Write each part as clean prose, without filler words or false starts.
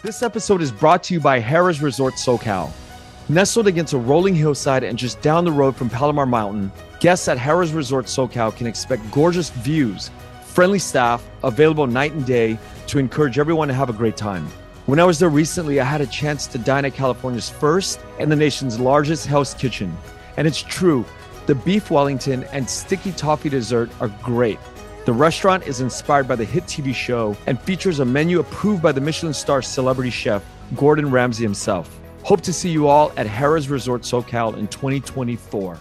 This episode is brought to you by Harrah's Resort SoCal. Nestled against a rolling hillside and just down the road from Palomar Mountain, guests at Harrah's Resort SoCal can expect gorgeous views, friendly staff, available night and day to encourage everyone to have a great time. When I was there recently, I had a chance to dine at California's first and the nation's largest Hell's Kitchen. And it's true, the beef Wellington and sticky toffee dessert are great. The restaurant is inspired by the hit TV show and features a menu approved by the Michelin star celebrity chef Gordon Ramsay himself. Hope to see you all at Harrah's Resort SoCal in 2024.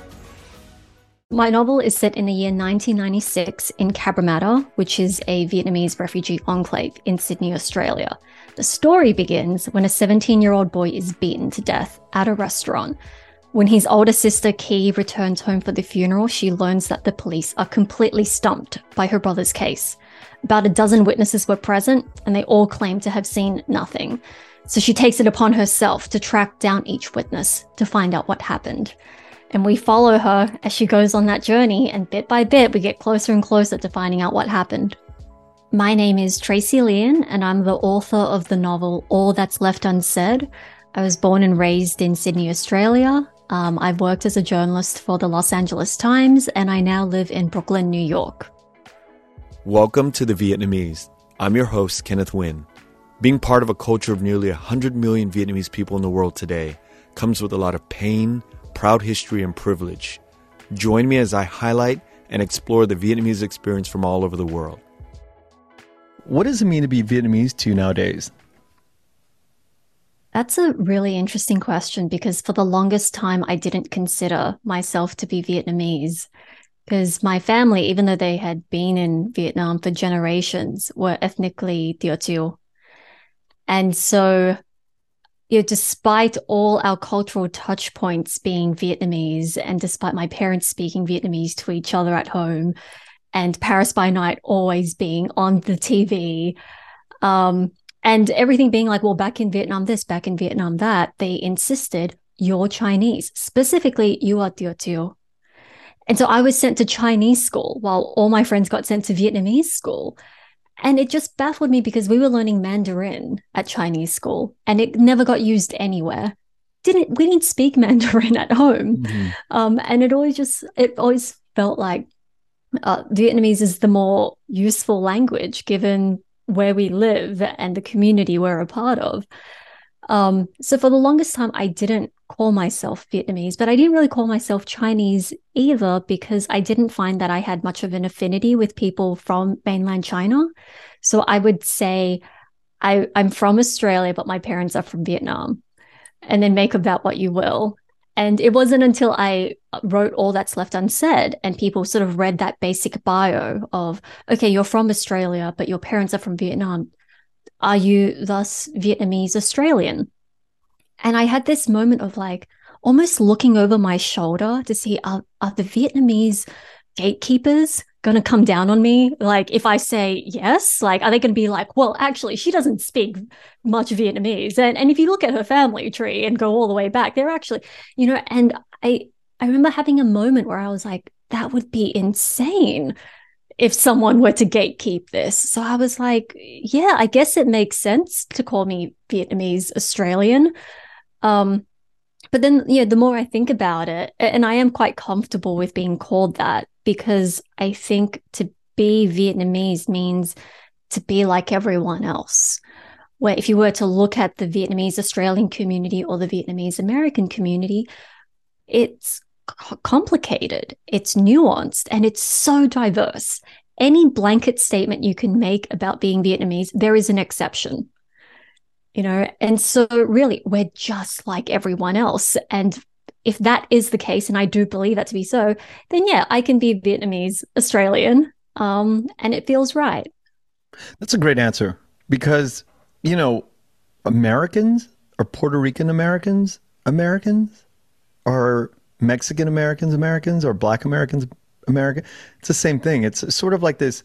My novel is set in the year 1996 in Cabramatta, which is a Vietnamese refugee enclave in Sydney, Australia. The story begins when a 17-year-old boy is beaten to death at a restaurant. When his older sister, Key, returns home for the funeral, she learns that the police are completely stumped by her brother's case. About a dozen witnesses were present, and they all claim to have seen nothing. So she takes it upon herself to track down each witness to find out what happened. And we follow her as she goes on that journey, and bit by bit, we get closer and closer to finding out what happened. My name is Tracy Leon, and I'm the author of the novel All That's Left Unsaid. I was born and raised in Sydney, Australia. I've worked as a journalist for the Los Angeles Times, and I now live in Brooklyn, New York. Welcome to The Vietnamese. I'm your host, Kenneth Nguyen. Being part of a culture of nearly 100 million Vietnamese people in the world today comes with a lot of pain, proud history, and privilege. Join me as I highlight and explore the Vietnamese experience from all over the world. What does it mean to be Vietnamese to you nowadays? That's a really interesting question because for the longest time, I didn't consider myself to be Vietnamese because my family, even though they had been in Vietnam for generations, were ethnically Teochew. And so, despite all our cultural touch points being Vietnamese, and despite my parents speaking Vietnamese to each other at home, and Paris by Night always being on the TV, and everything being like, well, back in Vietnam this, back in Vietnam that, they insisted, you're Chinese. Specifically, you are Teochew. And so I was sent to Chinese school while all my friends got sent to Vietnamese school. And it just baffled me because we were learning Mandarin at Chinese school and it never got used anywhere. We didn't speak Mandarin at home. Mm-hmm. And it always felt like Vietnamese is the more useful language given where we live and the community we're a part of. So for the longest time, I didn't call myself Vietnamese, but I didn't really call myself Chinese either because I didn't find that I had much of an affinity with people from mainland China. So I would say I'm from Australia, but my parents are from Vietnam, and then make of that what you will. And it wasn't until I wrote All That's Left Unsaid and people sort of read that basic bio of, okay, you're from Australia, but your parents are from Vietnam. Are you thus Vietnamese Australian? And I had this moment of like almost looking over my shoulder to see, are the Vietnamese gatekeepers going to come down on me? Like if I say yes, like are they going to be like, well, actually, she doesn't speak much Vietnamese. And if you look at her family tree and go all the way back, they're actually, and I remember having a moment where I was like, that would be insane if someone were to gatekeep this. So I was like, yeah, I guess it makes sense to call me Vietnamese Australian. But then, the more I think about it, and I am quite comfortable with being called that because I think to be Vietnamese means to be like everyone else. Where if you were to look at the Vietnamese Australian community or the Vietnamese American community, it's complicated, it's nuanced, and it's so diverse. Any blanket statement you can make about being Vietnamese, there is an exception. And so really we're just like everyone else. And if that is the case, and I do believe that to be so, then yeah, I can be Vietnamese Australian, and it feels right. That's a great answer because, Americans are Puerto Rican Americans, are Mexican Americans, or Black Americans, American. It's the same thing. It's sort of like this.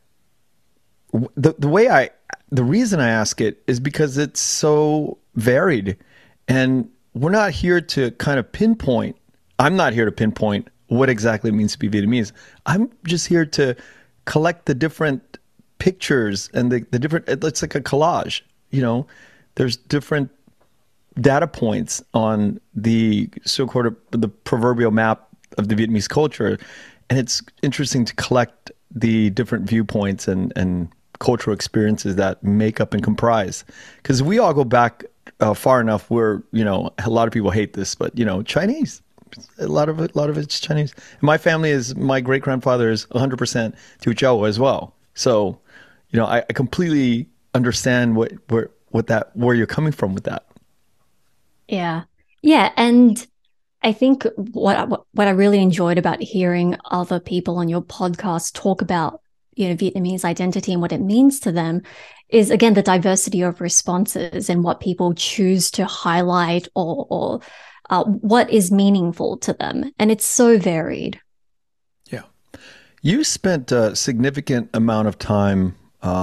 The reason I ask it is because it's so varied, and we're not here to kind of pinpoint. I'm not here to pinpoint what exactly it means to be Vietnamese. I'm just here to collect the different pictures and the different, it's like a collage, there's different data points on the so-called the proverbial map of the Vietnamese culture, and it's interesting to collect the different viewpoints and cultural experiences that make up and comprise. Because we all go back far enough where a lot of people hate this, but Chinese, a lot of it's Chinese. And my family my great grandfather is 100% Teochew as well. So I completely understand where you're coming from with that. Yeah. Yeah. And I think what I really enjoyed about hearing other people on your podcast talk about, Vietnamese identity and what it means to them is, again, the diversity of responses and what people choose to highlight or what is meaningful to them. And it's so varied. Yeah. You spent a significant amount of time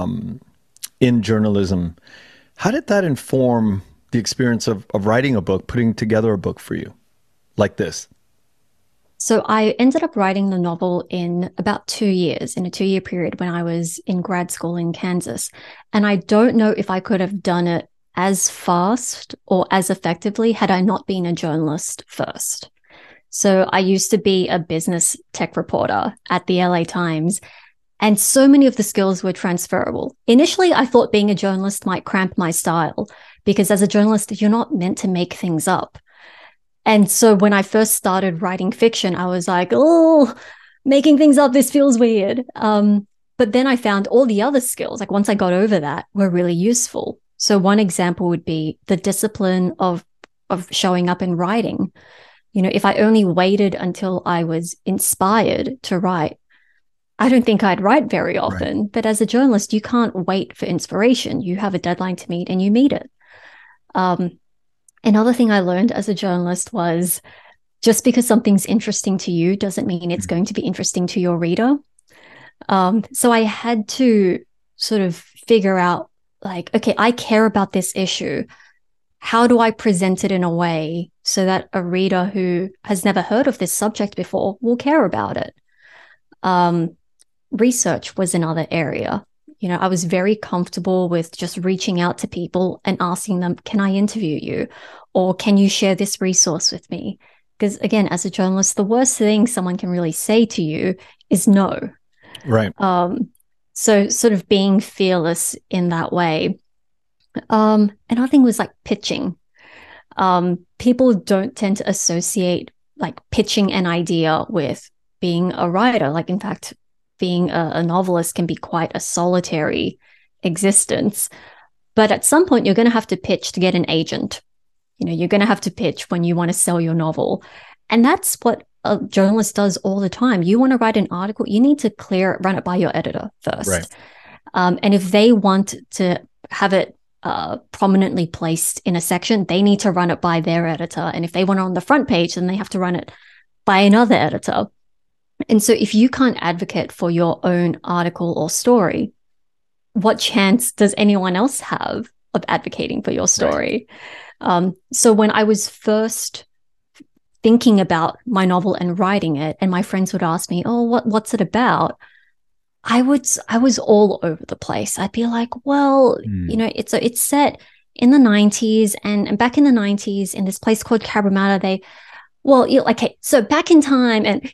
in journalism. How did that inform the experience of writing a book, putting together a book for you like this? So I ended up writing the novel in about 2 years, in a 2-year period when I was in grad school in Kansas. And I don't know if I could have done it as fast or as effectively had I not been a journalist first. So I used to be a business tech reporter at the LA Times, and so many of the skills were transferable. Initially, I thought being a journalist might cramp my style, because as a journalist, you're not meant to make things up. And so when I first started writing fiction, I was like, oh, making things up, this feels weird. But then I found all the other skills, like once I got over that, were really useful. So one example would be the discipline of showing up and writing. If I only waited until I was inspired to write, I don't think I'd write very often. Right. But as a journalist, you can't wait for inspiration. You have a deadline to meet and you meet it. Another thing I learned as a journalist was just because something's interesting to you doesn't mean it's going to be interesting to your reader. So I had to sort of figure out, like, okay, I care about this issue. How do I present it in a way so that a reader who has never heard of this subject before will care about it? Research was another area. I was very comfortable with just reaching out to people and asking them, can I interview you? Or can you share this resource with me? Because again, as a journalist, the worst thing someone can really say to you is no. Right. So sort of being fearless in that way. Another thing was like pitching. People don't tend to associate like pitching an idea with being a writer. Like, in fact, being a novelist can be quite a solitary existence. But at some point, you're going to have to pitch to get an agent. You're going to have to pitch when you want to sell your novel. And that's what a journalist does all the time. You want to write an article, you need to run it by your editor first. Right. And if they want to have it prominently placed in a section, they need to run it by their editor. And if they want it on the front page, then they have to run it by another editor. And so if you can't advocate for your own article or story, what chance does anyone else have of advocating for your story? Right. So when I was first thinking about my novel and writing it, and my friends would ask me, oh, what's it about? I was all over the place. I'd be like, well, it's set in the 90s, and back in the 90s in this place called Cabramatta, okay, so back in time, and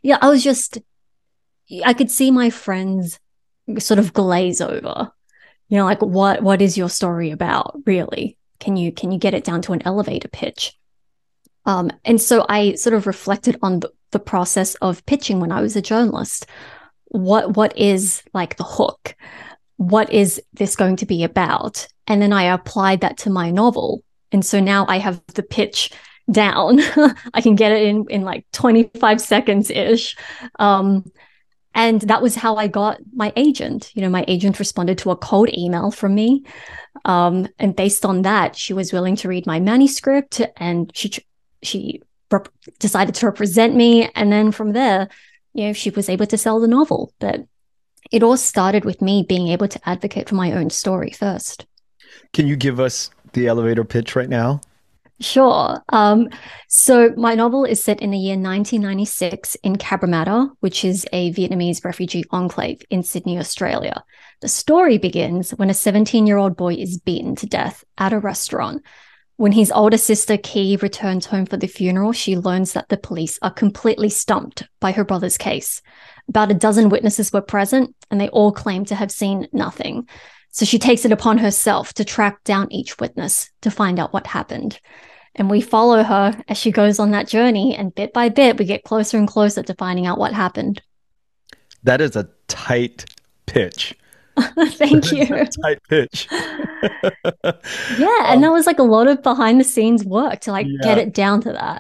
I could see my friends sort of glaze over, like, what is your story about, really? Can you get it down to an elevator pitch? And so I sort of reflected on the process of pitching when I was a journalist. What is like the hook? What is this going to be about? And then I applied that to my novel. And so now I have the pitch down. I can get it in like 25 seconds ish. And that was how I got my agent. My agent responded to a cold email from me. And based on that, she was willing to read my manuscript, and she decided to represent me. And then from there, she was able to sell the novel. But it all started with me being able to advocate for my own story first. Can you give us the elevator pitch right now? Sure. So my novel is set in the year 1996 in Cabramatta, which is a Vietnamese refugee enclave in Sydney, Australia. The story begins when a 17-year-old boy is beaten to death at a restaurant. When his older sister, Key, returns home for the funeral, she learns that the police are completely stumped by her brother's case. About a dozen witnesses were present, and they all claim to have seen nothing. So she takes it upon herself to track down each witness to find out what happened. And we follow her as she goes on that journey, and bit by bit, we get closer and closer to finding out what happened. That is a tight pitch. Thank you. Tight pitch. Yeah, and that was like a lot of behind the scenes work to like get Yeah. it down to that.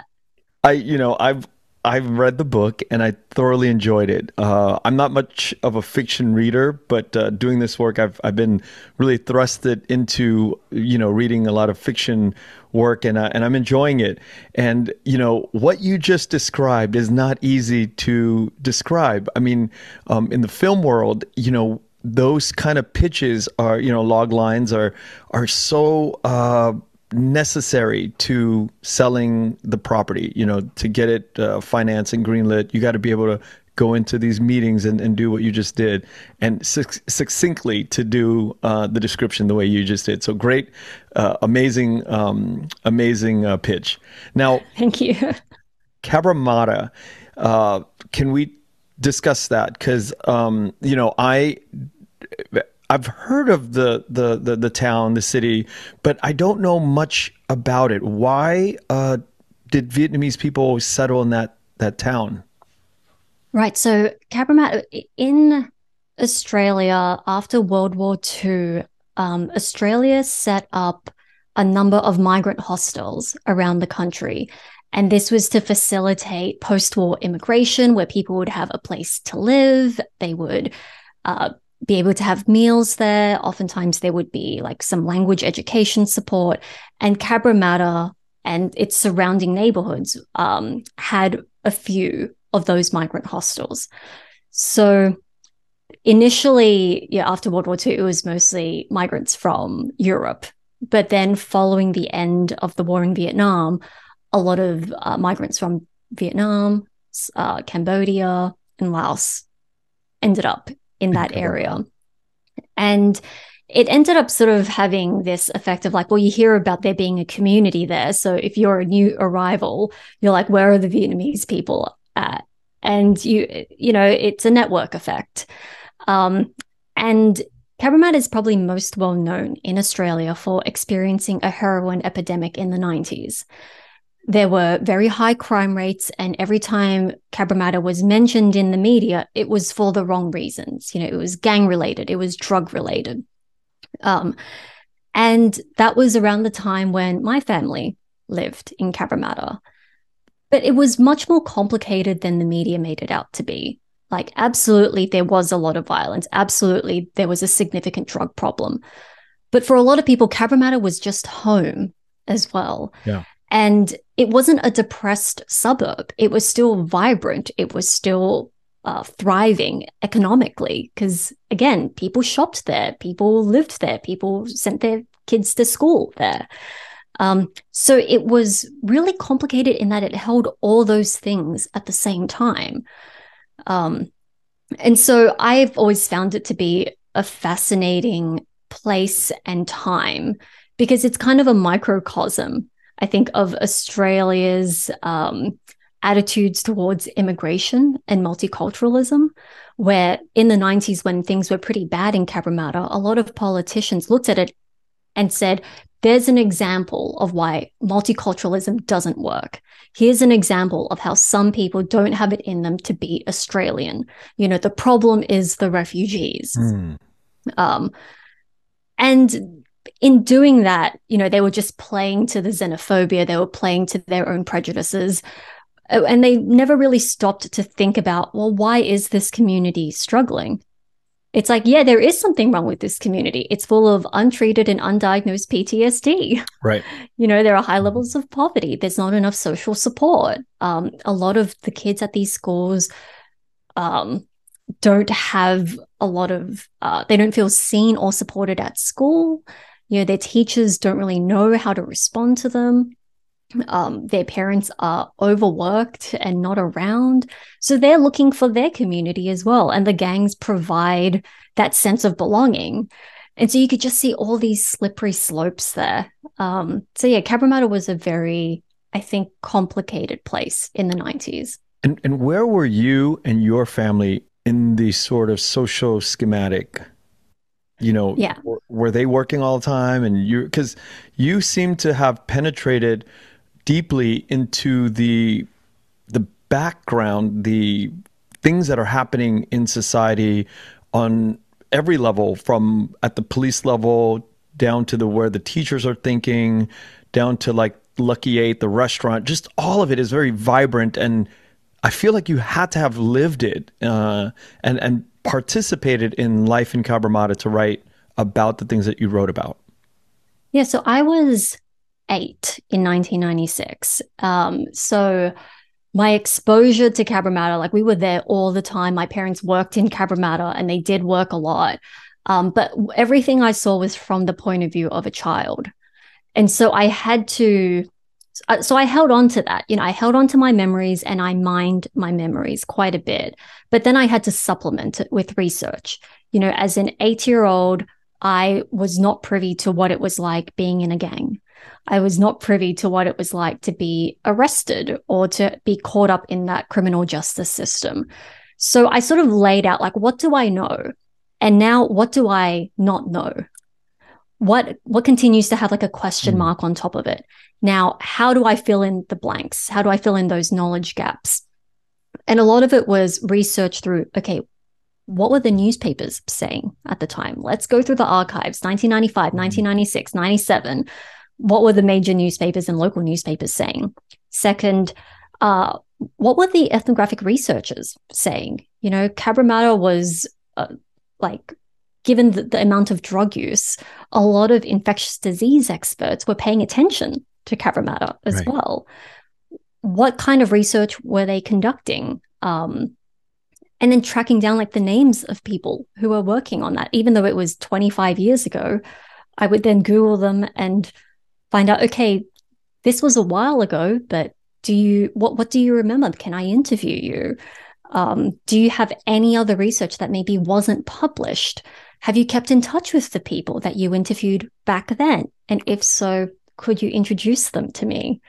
I've read the book and I thoroughly enjoyed it. I'm not much of a fiction reader, but doing this work, I've been really thrusted into reading a lot of fiction work, and I'm enjoying it. And what you just described is not easy to describe. I mean, in the film world, those kind of pitches are, log lines are so necessary to selling the property, to get it financed and greenlit. You got to be able to go into these meetings and do what you just did, and succinctly to do the description the way you just did. So great, amazing pitch. Now, Thank you. Cabramatta, can we discuss that? Because I've heard of the town, the city, but I don't know much about it. Why did Vietnamese people settle in that town? Right. So Cabramatta in Australia after World War II, Australia set up a number of migrant hostels around the country. And this was to facilitate post-war immigration where people would have a place to live. They would be able to have meals there. Oftentimes there would be like some language education support. And Cabramatta and its surrounding neighborhoods had a few of those migrant hostels. So initially, after World War II, it was mostly migrants from Europe. But then following the end of the war in Vietnam, a lot of migrants from Vietnam, Cambodia, and Laos ended up in that area. And it ended up sort of having this effect of like, well, you hear about there being a community there. So if you're a new arrival, you're like, where are the Vietnamese people at? And it's a network effect. And Cabramatta is probably most well known in Australia for experiencing a heroin epidemic in the 90s. There were very high crime rates, and every time Cabramatta was mentioned in the media, it was for the wrong reasons. It was gang related, it was drug related. And that was around the time when my family lived in Cabramatta. But it was much more complicated than the media made it out to be. Like, absolutely, there was a lot of violence. Absolutely, there was a significant drug problem. But for a lot of people, Cabramatta was just home as well. Yeah. And it wasn't a depressed suburb. It was still vibrant. It was still thriving economically because, again, people shopped there. People lived there. People sent their kids to school there. So it was really complicated in that it held all those things at the same time. And so I've always found it to be a fascinating place and time because it's kind of a microcosm, I think, of Australia's attitudes towards immigration and multiculturalism, where in the 90s, when things were pretty bad in Cabramatta, a lot of politicians looked at it and said, there's an example of why multiculturalism doesn't work. Here's an example of how some people don't have it in them to be Australian. The problem is the refugees. And in doing that, they were just playing to the xenophobia. They were playing to their own prejudices. And they never really stopped to think about, well, why is this community struggling? It's like, yeah, there is something wrong with this community. It's full of untreated and undiagnosed PTSD. Right. There are high levels of poverty. There's not enough social support. A lot of the kids at these schools don't have a lot of, they don't feel seen or supported at school. Their teachers don't really know how to respond to them. Their parents are overworked and not around. So they're looking for their community as well. And the gangs provide that sense of belonging. And so you could just see all these slippery slopes there. So yeah, Cabramatta was a very, I think, complicated place in the 90s. And where were you and your family in the sort of social schematic? Yeah. Were they working all the time? And because you seem to have penetrated deeply into the background, the things that are happening in society on every level, from at the police level down to where the teachers are thinking, down to like Lucky 8, the restaurant. Just all of it is very vibrant, and I feel like you had to have lived it and participated in life in Cabramatta to write about the things that you wrote about. Yeah, so I was 8 in 1996. So my exposure to Cabramatta, like we were there all the time. My parents worked in Cabramatta and they did work a lot. But everything I saw was from the point of view of a child. And so I had to, so I held on to that. I held on to my memories and I mined my memories quite a bit. But then I had to supplement it with research. As an 8-year-old, I was not privy to what it was like being in a gang. I was not privy to what it was like to be arrested or to be caught up in that criminal justice system. So I sort of laid out, like, what do I know? And now what do I not know? What continues to have like a question mark on top of it? Now, how do I fill in the blanks? How do I fill in those knowledge gaps? And a lot of it was research through, okay, what were the newspapers saying at the time? Let's go through the archives, 1995, 1996, 97. What were the major newspapers and local newspapers saying? Second, what were the ethnographic researchers saying? Cabramatta was given the amount of drug use, a lot of infectious disease experts were paying attention to Cabramatta as well. What kind of research were they conducting? And then tracking down like the names of people who were working on that. Even though it was 25 years ago, I would then Google them and find out, okay, this was a while ago, but what do you remember? Can I interview you? Do you have any other research that maybe wasn't published? Have you kept in touch with the people that you interviewed back then? And if so, could you introduce them to me?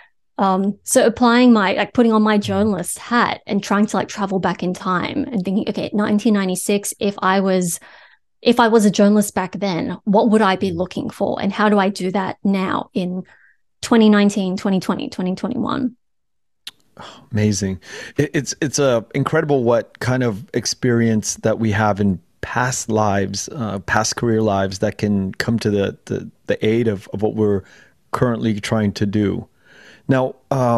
So applying putting on my journalist hat and trying to travel back in time and thinking, okay, 1996, if I was a journalist back then, what would I be looking for? And how do I do that now in 2019, 2020, 2021? Amazing. It's incredible what kind of experience that we have in past lives, past career lives that can come to the aid of what we're currently trying to do. Now,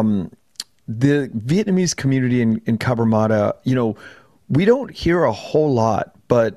the Vietnamese community in Cabramatta, we don't hear a whole lot, but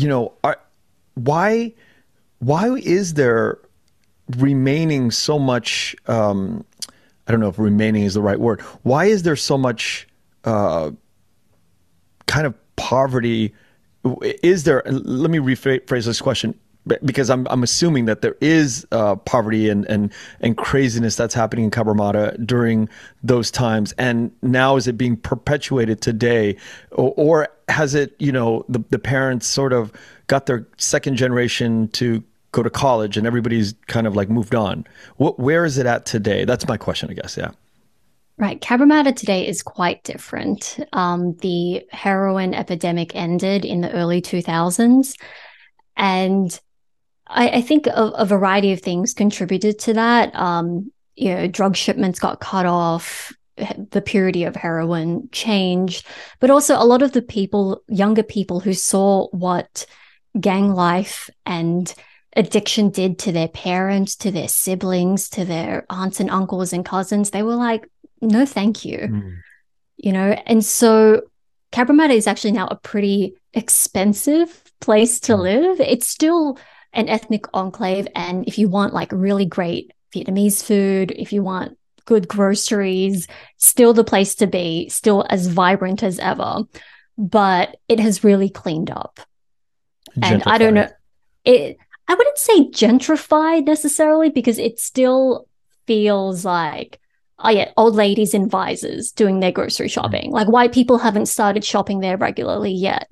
why is there remaining so much? I don't know if remaining is the right word. Why is there so much kind of poverty? Is there? Let me rephrase this question, because I'm assuming that there is poverty and craziness that's happening in Cabramatta during those times, and now is it being perpetuated today, or has it? The parents sort of got their second generation to go to college and everybody's kind of moved on. Where is it at today? That's my question, I guess. Yeah. Right. Cabramatta today is quite different. The heroin epidemic ended in the early 2000s. And I think a variety of things contributed to that. Drug shipments got cut off. The purity of heroin changed. But also a lot of the younger people who saw what gang life and addiction did to their parents, to their siblings, to their aunts and uncles and cousins, they were like, no, thank you. And so Cabramatta is actually now a pretty expensive place to live. It's still an ethnic enclave. And if you want really great Vietnamese food, if you want good groceries, still the place to be, still as vibrant as ever. But it has really cleaned up. And I don't know, I wouldn't say gentrified necessarily, because it still feels like, oh yeah, old ladies in visors doing their grocery shopping. Like white people haven't started shopping there regularly yet.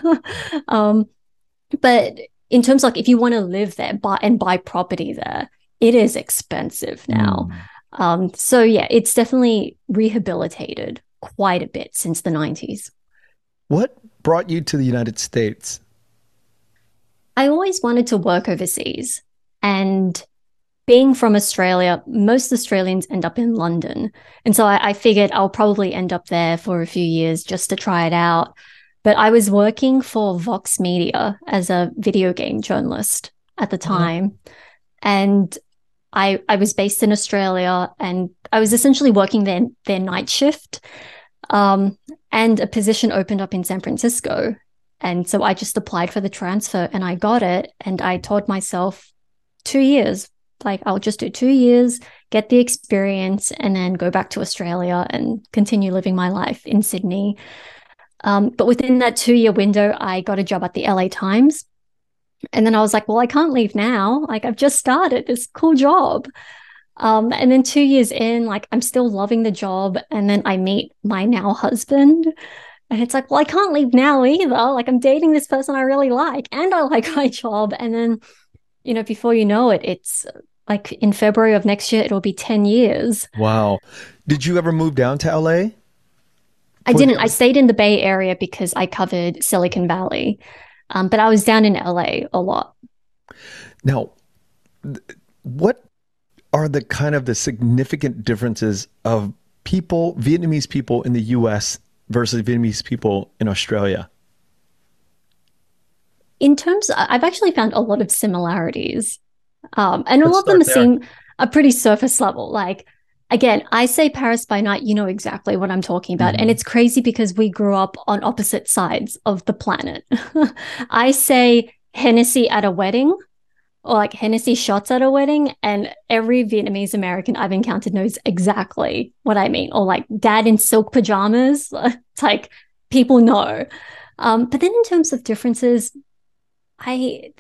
But in terms of like, if you want to live there buy property there, it is expensive now. So yeah, it's definitely rehabilitated quite a bit since the 90s. What brought you to the United States? I always wanted to work overseas. And being from Australia, most Australians end up in London. And so I figured I'll probably end up there for a few years just to try it out. But I was working for Vox Media as a video game journalist at the time. And I was based in Australia, and I was essentially working their night shift. And a position opened up in San Francisco. And so I just applied for the transfer and I got it. And I told myself 2 years, like I'll just do 2 years, get the experience, and then go back to Australia and continue living my life in Sydney. But within that 2-year window, I got a job at the LA Times. And then I was like, well, I can't leave now. Like I've just started this cool job. And then 2 years in, like I'm still loving the job. And then I meet my now husband. And it's like, well, I can't leave now either. Like I'm dating this person I really like and I like my job. And then, you know, before you know it, it's like in February of next year, it'll be 10 years. Wow. Did you ever move down to LA? I didn't. I stayed in the Bay Area because I covered Silicon Valley. But I was down in LA a lot. Now, what are the kind of the significant differences of people, Vietnamese people in the US versus Vietnamese people in Australia? In terms, I've actually found a lot of similarities. And a lot of them seem a pretty surface level. Like, again, I say Paris by Night, you know exactly what I'm talking about. And it's crazy because we grew up on opposite sides of the planet. I say Hennessy at a wedding or like Hennessy shots at a wedding, and every Vietnamese American I've encountered knows exactly what I mean. Or like dad in silk pajamas. It's like people know. But then in terms of differences, I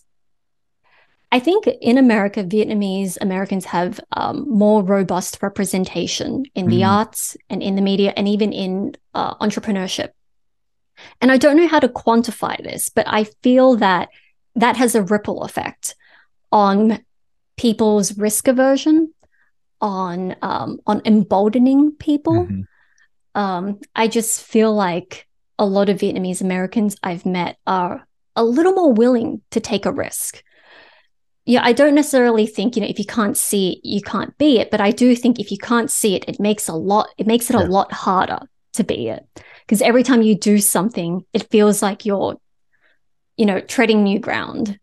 think in America, Vietnamese Americans have more robust representation in the arts and in the media and even in entrepreneurship. And I don't know how to quantify this, but I feel that has a ripple effect on people's risk aversion, on emboldening people. I just feel like a lot of Vietnamese Americans I've met are a little more willing to take a risk. Yeah, I don't necessarily think, you know, if you can't see it, you can't be it. But I do think if you can't see it, it makes it a lot harder to be it. Because every time you do something, it feels like you're, you know, treading new ground.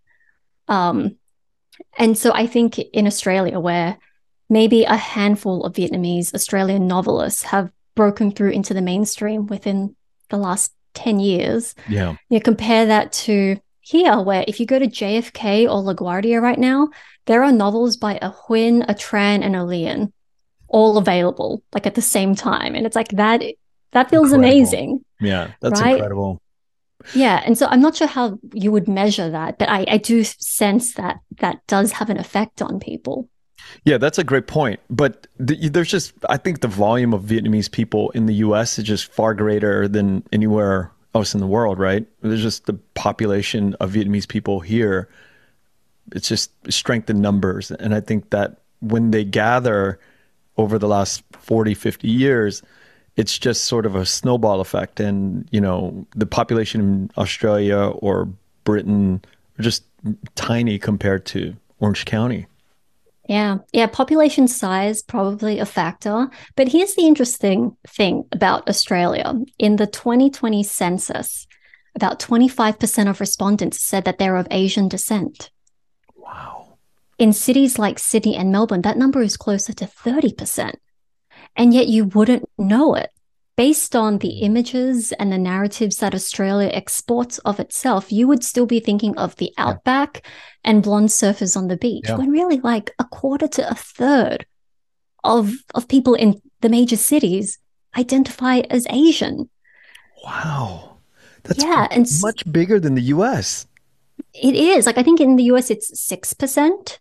And so I think in Australia, where maybe a handful of Vietnamese Australian novelists have broken through into the mainstream within the last 10 years, you compare that to here, where if you go to JFK or LaGuardia right now, there are novels by a Huynh, a Tran, and a Lien all available, like at the same time. And it's like that feels amazing. Yeah, that's right? incredible. Yeah. And so I'm not sure how you would measure that, but I do sense that does have an effect on people. Yeah, that's a great point. But there's just, I think the volume of Vietnamese people in the US is just far greater than anywhere else in the world, right? There's just the population of Vietnamese people here. It's just strength in numbers. And I think that when they gather over the last 40, 50 years, it's just sort of a snowball effect. And, you know, the population in Australia or Britain are just tiny compared to Orange County. Yeah. Population size, probably a factor. But here's the interesting thing about Australia. In the 2020 census, about 25% of respondents said that they're of Asian descent. Wow. In cities like Sydney and Melbourne, that number is closer to 30%. And yet you wouldn't know it. Based on the images and the narratives that Australia exports of itself, you would still be thinking of the outback and blonde surfers on the beach, when really like a quarter to a third of people in the major cities identify as Asian. Wow. That's much bigger than the US. It is. Like I think in the US it's 6%.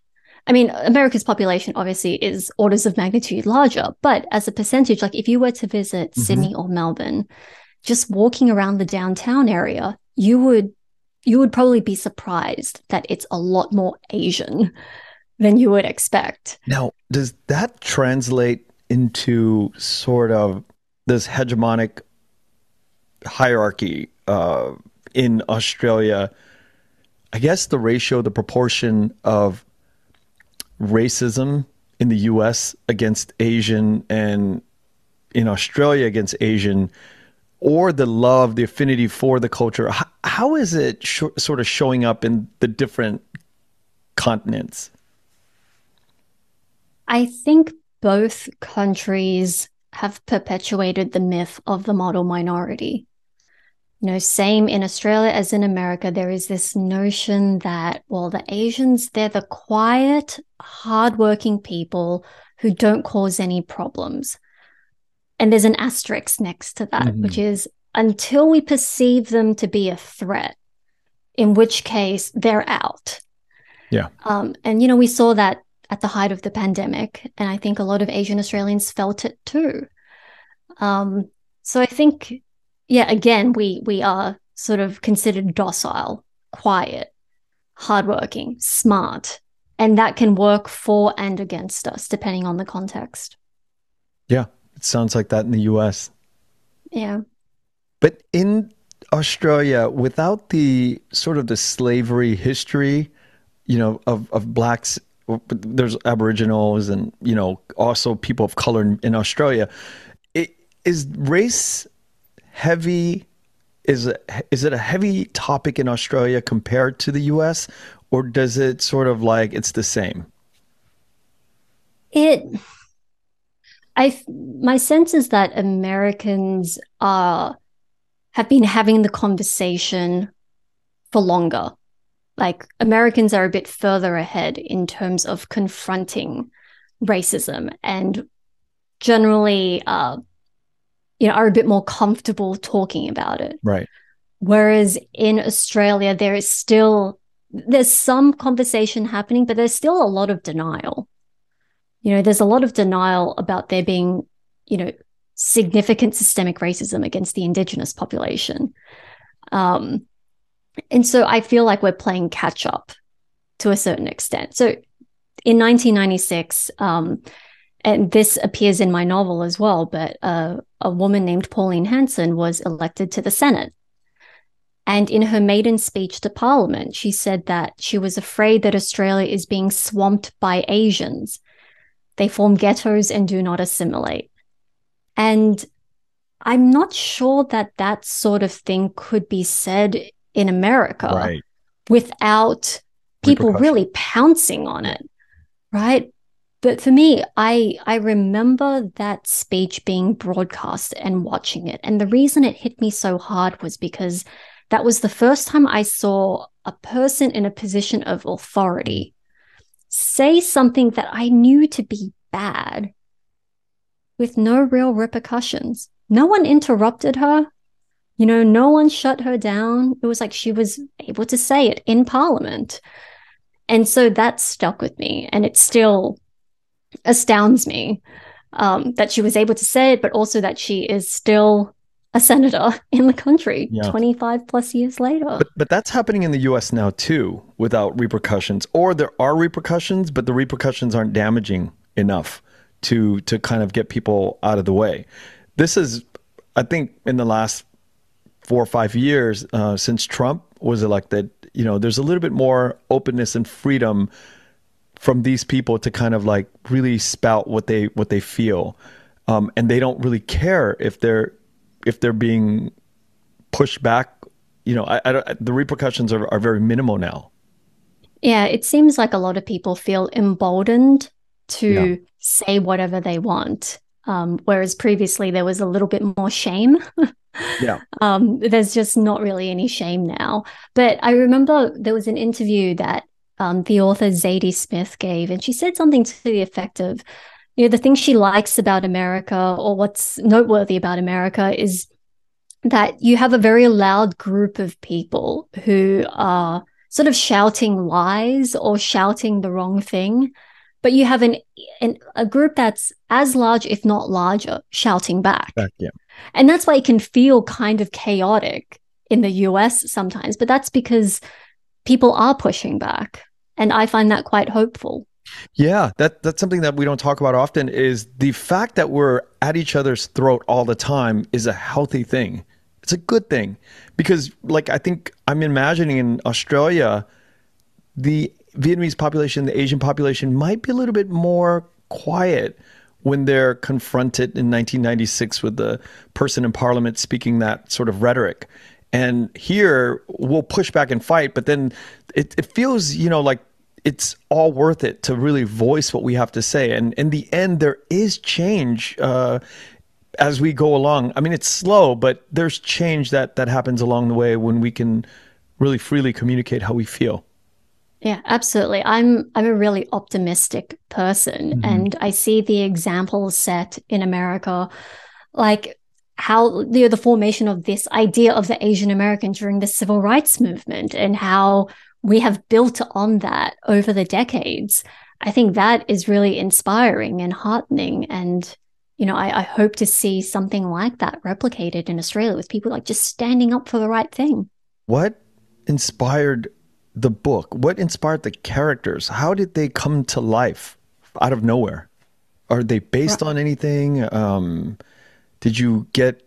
I mean, America's population obviously is orders of magnitude larger, but as a percentage, like if you were to visit Sydney or Melbourne, just walking around the downtown area, you would probably be surprised that it's a lot more Asian than you would expect. Now, does that translate into sort of this hegemonic hierarchy in Australia? I guess the ratio, the proportion of racism in the US against Asian and in Australia against Asian, or the love, the affinity for the culture, how is it sort of showing up in the different continents? I think both countries have perpetuated the myth of the model minority. You know, same in Australia as in America, there is this notion that, well, the Asians, they're the quiet, hardworking people who don't cause any problems. And there's an asterisk next to that, which is until we perceive them to be a threat, in which case they're out. Yeah. And, you know, we saw that at the height of the pandemic, and I think a lot of Asian Australians felt it too. So I think, yeah, again, we are sort of considered docile, quiet, hardworking, smart, and that can work for and against us, depending on the context. Yeah, it sounds like that in the US. Yeah. But in Australia, without the sort of the slavery history, you know, of blacks, there's Aboriginals and, you know, also people of color in Australia. Is race heavy? Is it a heavy topic in Australia compared to the US, or does it sort of like it's the same? My sense is that Americans have been having the conversation for longer. Like Americans are a bit further ahead in terms of confronting racism and generally, you know, are a bit more comfortable talking about it. Right. Whereas in Australia, there's some conversation happening, but there's still a lot of denial. You know, there's a lot of denial about there being, you know, significant systemic racism against the Indigenous population. And so I feel like we're playing catch up to a certain extent. So in 1996, and this appears in my novel as well, but a woman named Pauline Hanson was elected to the Senate. And in her maiden speech to Parliament, she said that she was afraid that Australia is being swamped by Asians. They form ghettos and do not assimilate. And I'm not sure that that sort of thing could be said in America without people really pouncing on it, right? But for me, I remember that speech being broadcast and watching it. And the reason it hit me so hard was because that was the first time I saw a person in a position of authority say something that I knew to be bad with no real repercussions. No one interrupted her. You know, no one shut her down. It was like she was able to say it in Parliament. And so that stuck with me. And it still astounds me that she was able to say it, but also that she is still a senator in the country 25 plus years later. But that's happening in the US now too, without repercussions. Or there are repercussions, but the repercussions aren't damaging enough to kind of get people out of the way. This is, I think, in the last 4 or 5 years since Trump was elected, you know, there's a little bit more openness and freedom from these people to kind of like really spout what they feel, and they don't really care if they're being pushed back. You know, the repercussions are very minimal now. Yeah, it seems like a lot of people feel emboldened to say whatever they want, whereas previously there was a little bit more shame. There's just not really any shame now. But I remember there was an interview that the author Zadie Smith gave, and she said something to the effect of, you know, the thing she likes about America, or what's noteworthy about America, is that you have a very loud group of people who are sort of shouting lies or shouting the wrong thing, but you have a group that's as large, if not larger, shouting back. Yeah. And that's why it can feel kind of chaotic in the US sometimes, but that's because people are pushing back. And I find that quite hopeful. Yeah, that's something that we don't talk about often, is the fact that we're at each other's throat all the time is a healthy thing. It's a good thing, because like, I think I'm imagining in Australia, the Vietnamese population, the Asian population might be a little bit more quiet when they're confronted in 1996 with the person in parliament speaking that sort of rhetoric. And here we'll push back and fight, but then it feels, like it's all worth it to really voice what we have to say. And in the end, there is change as we go along. I mean, it's slow, but there's change that happens along the way when we can really freely communicate how we feel. Yeah, absolutely. I'm a really optimistic person, and I see the examples set in America, like how the formation of this idea of the Asian American during the civil rights movement, and how we have built on that over the decades. I think that is really inspiring and heartening. And, I hope to see something like that replicated in Australia, with people like just standing up for the right thing. What inspired the book? What inspired the characters? How did they come to life out of nowhere? Are they based on anything? Did you get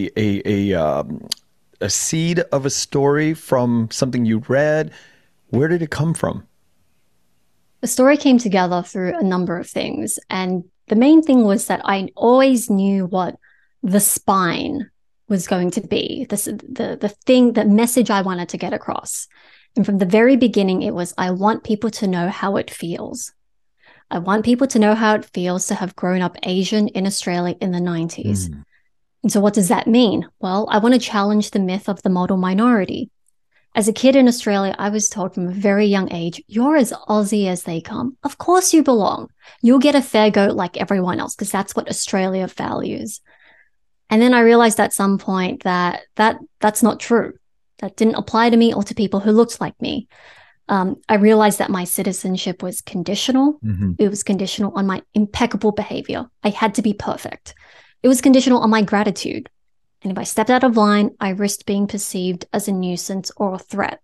a seed of a story from something you read? Where did it come from? The story came together through a number of things. And the main thing was that I always knew what the spine was going to be, the message I wanted to get across. And from the very beginning, it was, I want people to know how it feels. I want people to know how it feels to have grown up Asian in Australia in the 90s. And so what does that mean? Well, I want to challenge the myth of the model minority. As a kid in Australia, I was told from a very young age, you're as Aussie as they come. Of course you belong. You'll get a fair go like everyone else, because that's what Australia values. And then I realized at some point that's not true. That didn't apply to me or to people who looked like me. I realized that my citizenship was conditional. It was conditional on my impeccable behavior. I had to be perfect. It was conditional on my gratitude. And if I stepped out of line, I risked being perceived as a nuisance or a threat.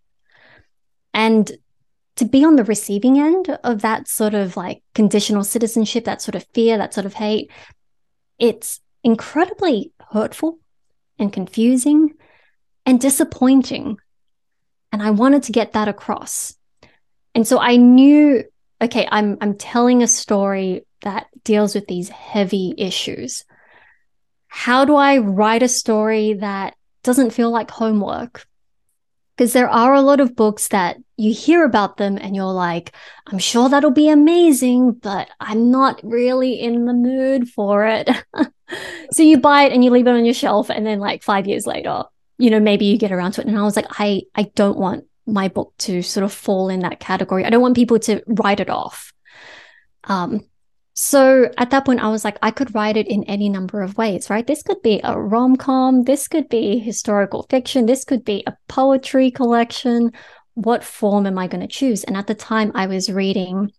And to be on the receiving end of that sort of like conditional citizenship, that sort of fear, that sort of hate, it's incredibly hurtful and confusing and disappointing. And I wanted to get that across. And so I knew, okay, I'm telling a story that deals with these heavy issues. How do I write a story that doesn't feel like homework? Because there are a lot of books that you hear about them and you're like, I'm sure that'll be amazing, but I'm not really in the mood for it. So you buy it and you leave it on your shelf, and then like 5 years later, maybe you get around to it. And I was like, I don't want my book to sort of fall in that category. I don't want people to write it off. So at that point, I was like, I could write it in any number of ways, right? This could be a rom-com. This could be historical fiction. This could be a poetry collection. What form am I going to choose? And at the time, I was reading,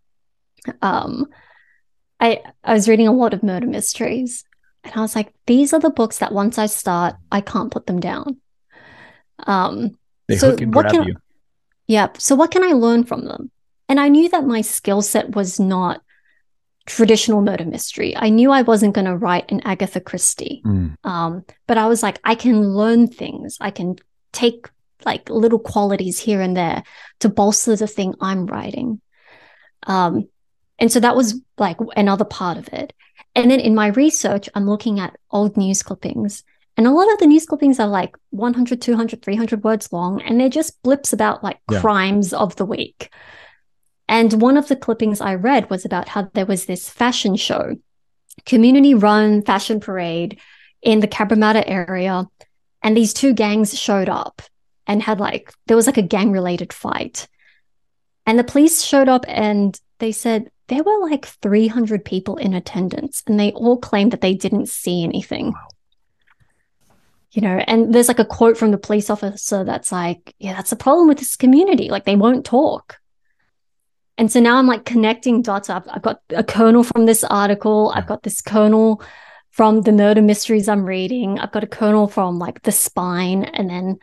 I was reading a lot of murder mysteries. And I was like, these are the books that once I start, I can't put them down. They hook and grab you. Yeah. So what can I learn from them? And I knew that my skill set was not traditional murder mystery. I knew I wasn't going to write an Agatha Christie. But I was like, I can learn things. I can take like little qualities here and there to bolster the thing I'm writing. And so that was like another part of it. And then in my research, I'm looking at old news clippings. And a lot of the news clippings are like 100, 200, 300 words long. And they're just blips about like crimes of the week. And one of the clippings I read was about how there was this fashion show, community-run fashion parade in the Cabramatta area. And these two gangs showed up and there was like a gang-related fight. And the police showed up and they said there were like 300 people in attendance. And they all claimed that they didn't see anything. Wow. And there's like a quote from the police officer that's like, yeah, that's the problem with this community. Like they won't talk. And so now I'm like connecting dots up. I've got a kernel from this article. I've got this kernel from the murder mysteries I'm reading. I've got a kernel from like The Spine. And then,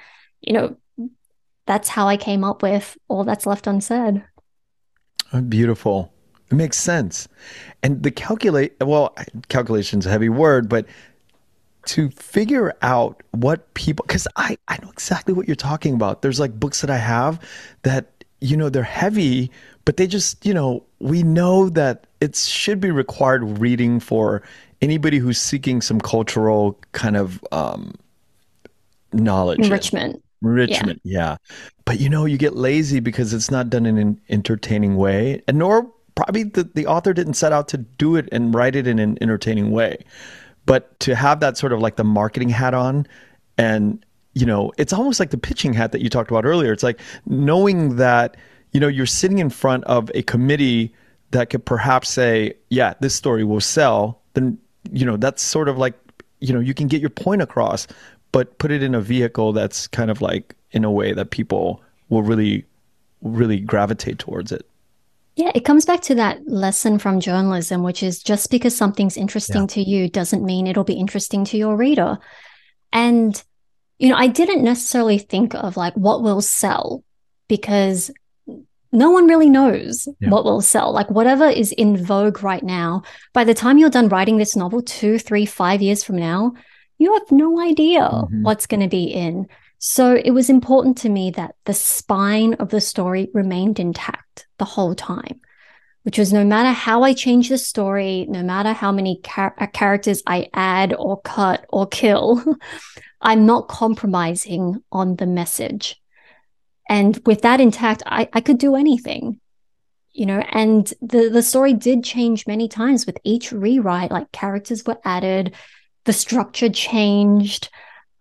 that's how I came up with All That's Left Unsaid. Oh, beautiful. It makes sense. And calculation's a heavy word, but to figure out what people, because I know exactly what you're talking about. There's like books that I have that, they're heavy, but they just, we know that it should be required reading for anybody who's seeking some cultural kind of knowledge. Enrichment, yeah. But you get lazy because it's not done in an entertaining way, and nor probably the author didn't set out to do it and write it in an entertaining way. But to have that sort of like the marketing hat on, and it's almost like the pitching hat that you talked about earlier. It's like knowing that you're sitting in front of a committee that could perhaps say, yeah, this story will sell. Then that's sort of like you can get your point across, but put it in a vehicle that's kind of like in a way that people will really, really gravitate towards it. Yeah, it comes back to that lesson from journalism, which is just because something's interesting to you doesn't mean it'll be interesting to your reader. And, I didn't necessarily think of like what will sell, because no one really knows what will sell. Like whatever is in vogue right now, by the time you're done writing this novel, 2, 3, 5 years from now, you have no idea what's going to be in. So it was important to me that the spine of the story remained intact the whole time, which was no matter how I change the story, no matter how many characters I add or cut or kill, I'm not compromising on the message. And with that intact, I could do anything, and the story did change many times with each rewrite. Like characters were added, the structure changed,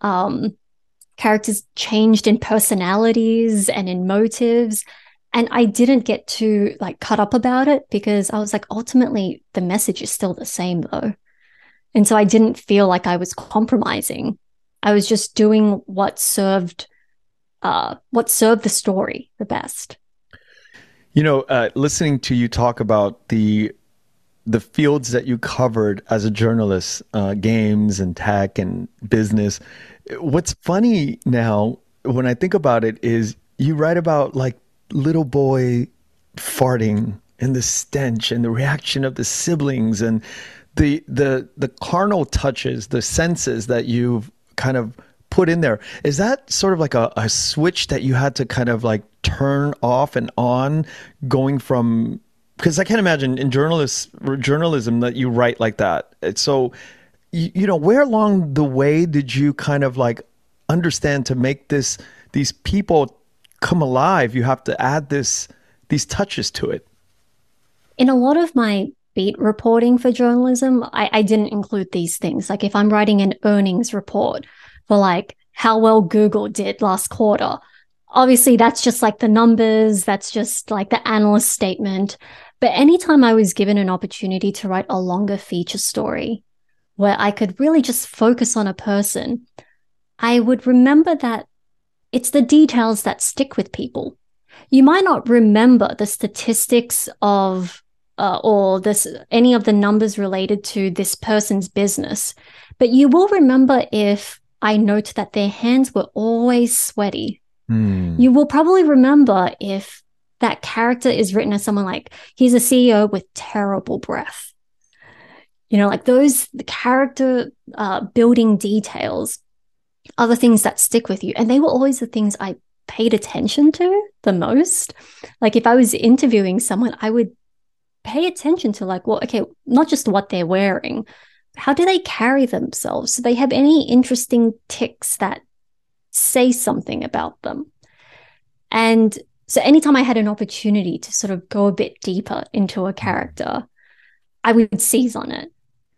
characters changed in personalities and in motives. And I didn't get to like cut up about it, because I was like, ultimately the message is still the same though. And so I didn't feel like I was compromising. I was just doing what served the story the best. Listening to you talk about the fields that you covered as a journalist, games and tech and business. What's funny now when I think about it is you write about like little boy farting and the stench and the reaction of the siblings and the carnal touches, the senses that you've kind of put in there. Is that sort of like a switch that you had to kind of like turn off and on, going from, because I can't imagine in journalism that you write like that. So, where along the way did you kind of like understand to make these people come alive? You have to add these touches to it. In a lot of my beat reporting for journalism, I didn't include these things. Like if I'm writing an earnings report for like how well Google did last quarter, obviously that's just like the numbers, that's just like the analyst statement. But anytime I was given an opportunity to write a longer feature story where I could really just focus on a person, I would remember that it's the details that stick with people. You might not remember the statistics of or any of the numbers related to this person's business, but you will remember if I note that their hands were always sweaty. You will probably remember if that character is written as someone like, he's a CEO with terrible breath. Like those character building details are the things that stick with you. And they were always the things I paid attention to the most. Like if I was interviewing someone, I would pay attention to like, well, okay, not just what they're wearing, how do they carry themselves? Do they have any interesting tics that say something about them? And so anytime I had an opportunity to sort of go a bit deeper into a character, I would seize on it.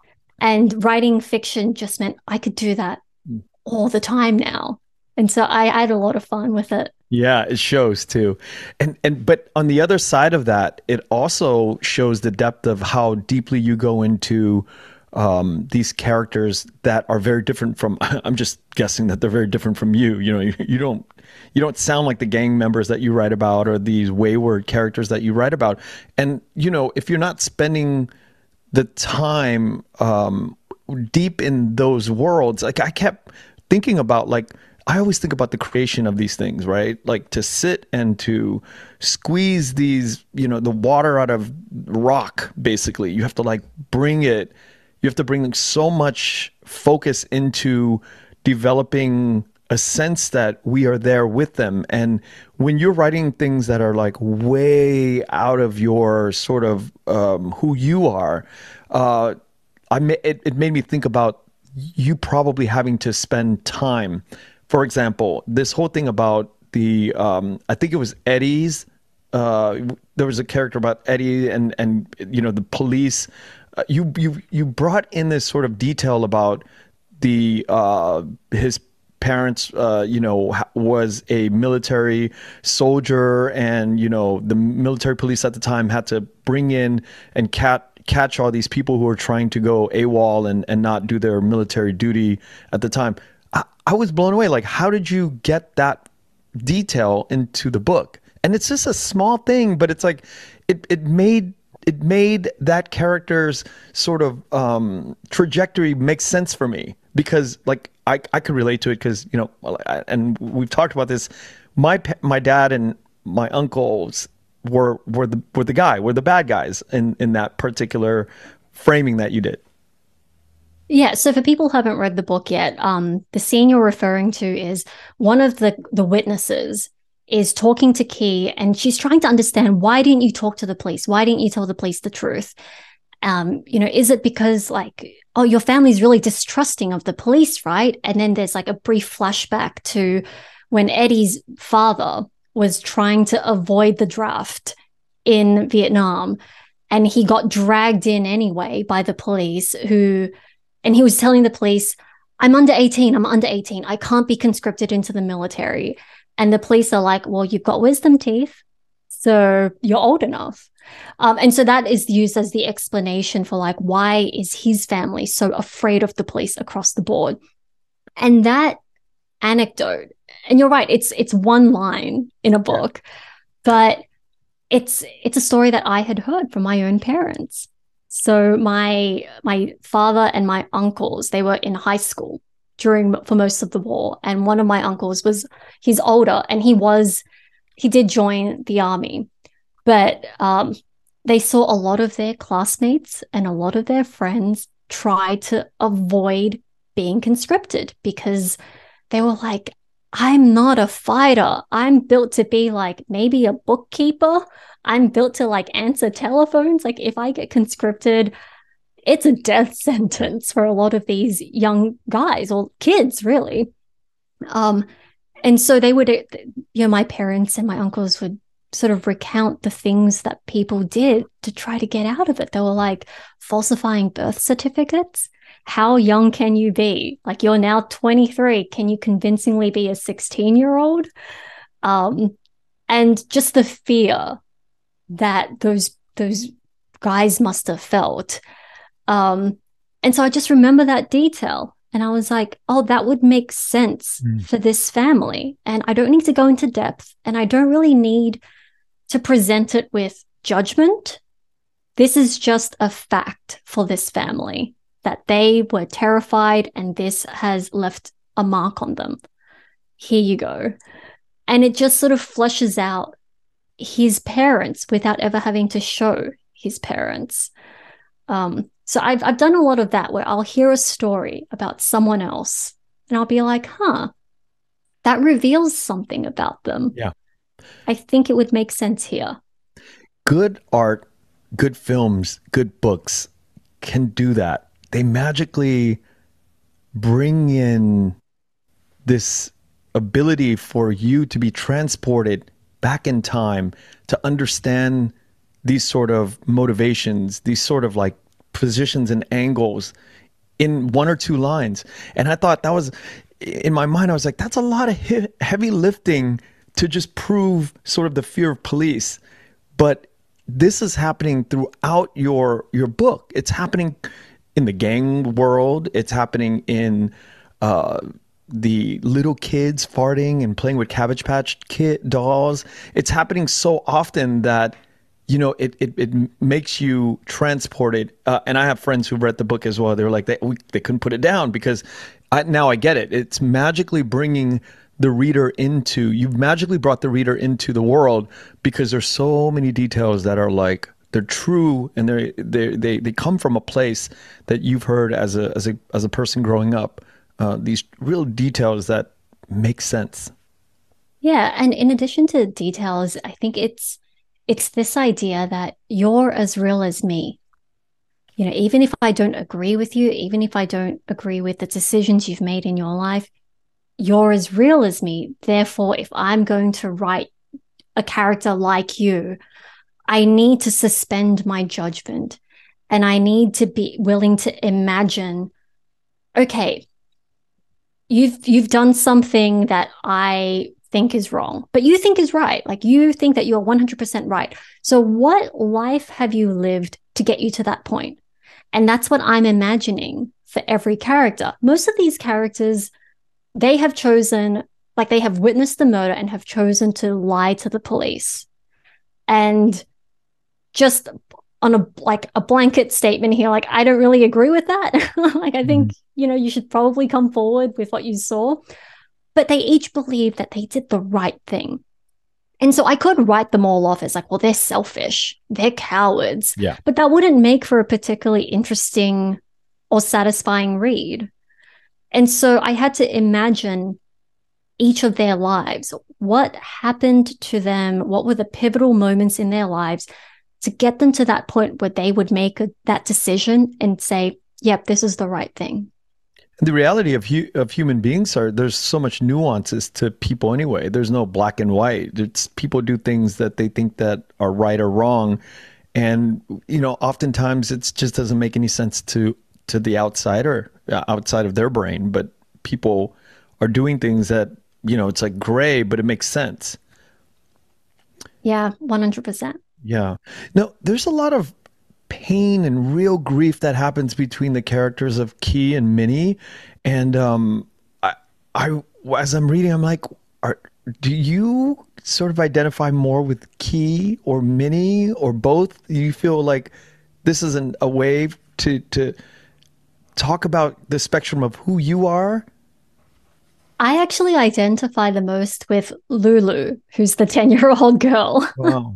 And writing fiction just meant I could do that all the time now. And so I had a lot of fun with it. Yeah, it shows too. But on the other side of that, it also shows the depth of how deeply you go into these characters that are very different from, I'm just guessing that they're very different from you. You know, you don't sound like the gang members that you write about or these wayward characters that you write about. And, you know, if you're not spending the time deep in those worlds, like I kept thinking about, like, I always think about the creation of these things, right? Like to sit and to squeeze these, you know, the water out of rock, basically. You have to like bring it, you have to bring so much focus into developing a sense that we are there with them. And when you're writing things that are like way out of your sort of who you are, it made me think about you probably having to spend time. For example, this whole thing about the, I think it was Eddie's, there was a character about Eddie and you know, the police. You brought in this sort of detail about the his parents, you know, was a military soldier, and you know, the military police at the time had to bring in and catch all these people who were trying to go AWOL and not do their military duty at the time. I was blown away. Like, how did you get that detail into the book? And it's just a small thing, but it's like it made that character's sort of trajectory make sense for me, because like I could relate to it, because, you know, and we've talked about this. My dad and my uncles were the bad guys in that particular framing that you did. Yeah, so for people who haven't read the book yet, the scene you're referring to is one of the witnesses is talking to Key, and she's trying to understand, why didn't you talk to the police? Why didn't you tell the police the truth? You know, is it because like, oh, your family's really distrusting of the police, right? And then there's like a brief flashback to when Eddie's father was trying to avoid the draft in Vietnam, and he got dragged in anyway by the police and he was telling the police, I'm under 18. I can't be conscripted into the military. And the police are like, well, you've got wisdom teeth, so you're old enough. And so that is used as the explanation for like, why is his family so afraid of the police across the board? And that anecdote, and you're right, it's one line in a book, but it's a story that I had heard from my own parents. So my father and my uncles, they were in high school for most of the war. And one of my uncles he's older, and he did join the army, but they saw a lot of their classmates and a lot of their friends try to avoid being conscripted, because they were like, I'm not a fighter. I'm built to be like maybe a bookkeeper. I'm built to like answer telephones. Like if I get conscripted, it's a death sentence for a lot of these young guys or kids, really. And so they would, you know, my parents and my uncles would sort of recount the things that people did to try to get out of it. They were like falsifying birth certificates. How young can you be? Like, you're now 23. Can you convincingly be a 16-year-old? And just the fear that those guys must have felt. And so I just remember that detail, and I was like, oh, that would make sense for this family. And I don't need to go into depth, and I don't really need to present it with judgment. This is just a fact for this family, that they were terrified, and this has left a mark on them. Here you go. And it just sort of fleshes out his parents without ever having to show his parents. So I've done a lot of that, where I'll hear a story about someone else and I'll be like, that reveals something about them. Yeah. I think it would make sense here. Good art, good films, good books can do that. They magically bring in this ability for you to be transported back in time to understand these sort of motivations, these sort of like positions and angles in one or two lines. And I thought that was, in my mind, I was like, that's a lot of heavy lifting to just prove sort of the fear of police. But this is happening throughout your book. It's happening in the gang world. It's happening in uh, the little kids farting and playing with Cabbage Patch Kid dolls. It's happening so often that it makes you transported. And I have friends who've read the book as well. They're like they couldn't put it down because now I get it. It's magically bringing the reader into you've magically brought the reader into the world because there's so many details that are like they're true and they come from a place that you've heard as a person growing up. These real details that make sense. Yeah, and in addition to details, I think it's this idea that you're as real as me. You know, even if I don't agree with you, even if I don't agree with the decisions you've made in your life, you're as real as me. Therefore, if I'm going to write a character like you, I need to suspend my judgment and I need to be willing to imagine, okay, you've done something that I think is wrong, but you think is right. Like you think that you're 100% right. So what life have you lived to get you to that point? And that's what I'm imagining for every character. Most of these characters, they have chosen, like they have witnessed the murder and have chosen to lie to the police. And just on a blanket statement here, like I don't really agree with that. Like I think, you should probably come forward with what you saw. But they each believe that they did the right thing. And so I could write them all off as like, well, they're selfish, they're cowards. Yeah. But that wouldn't make for a particularly interesting or satisfying read. And so I had to imagine each of their lives. What happened to them? What were the pivotal moments in their lives to get them to that point where they would make that decision and say, yep, this is the right thing? The reality of human beings there's so much nuances to people anyway. There's no black and white. It's people do things that they think that are right or wrong. And, oftentimes it just doesn't make any sense to the outsider outside of their brain. But people are doing things that, it's like gray, but it makes sense. Yeah, 100%. Yeah. No, there's a lot of pain and real grief that happens between the characters of Key and Minnie. And I as I'm reading, I'm like, do you sort of identify more with Key or Minnie or both? Do you feel like this isn't a way to talk about the spectrum of who you are? I actually identify the most with Lulu, who's the 10-year-old girl. Wow.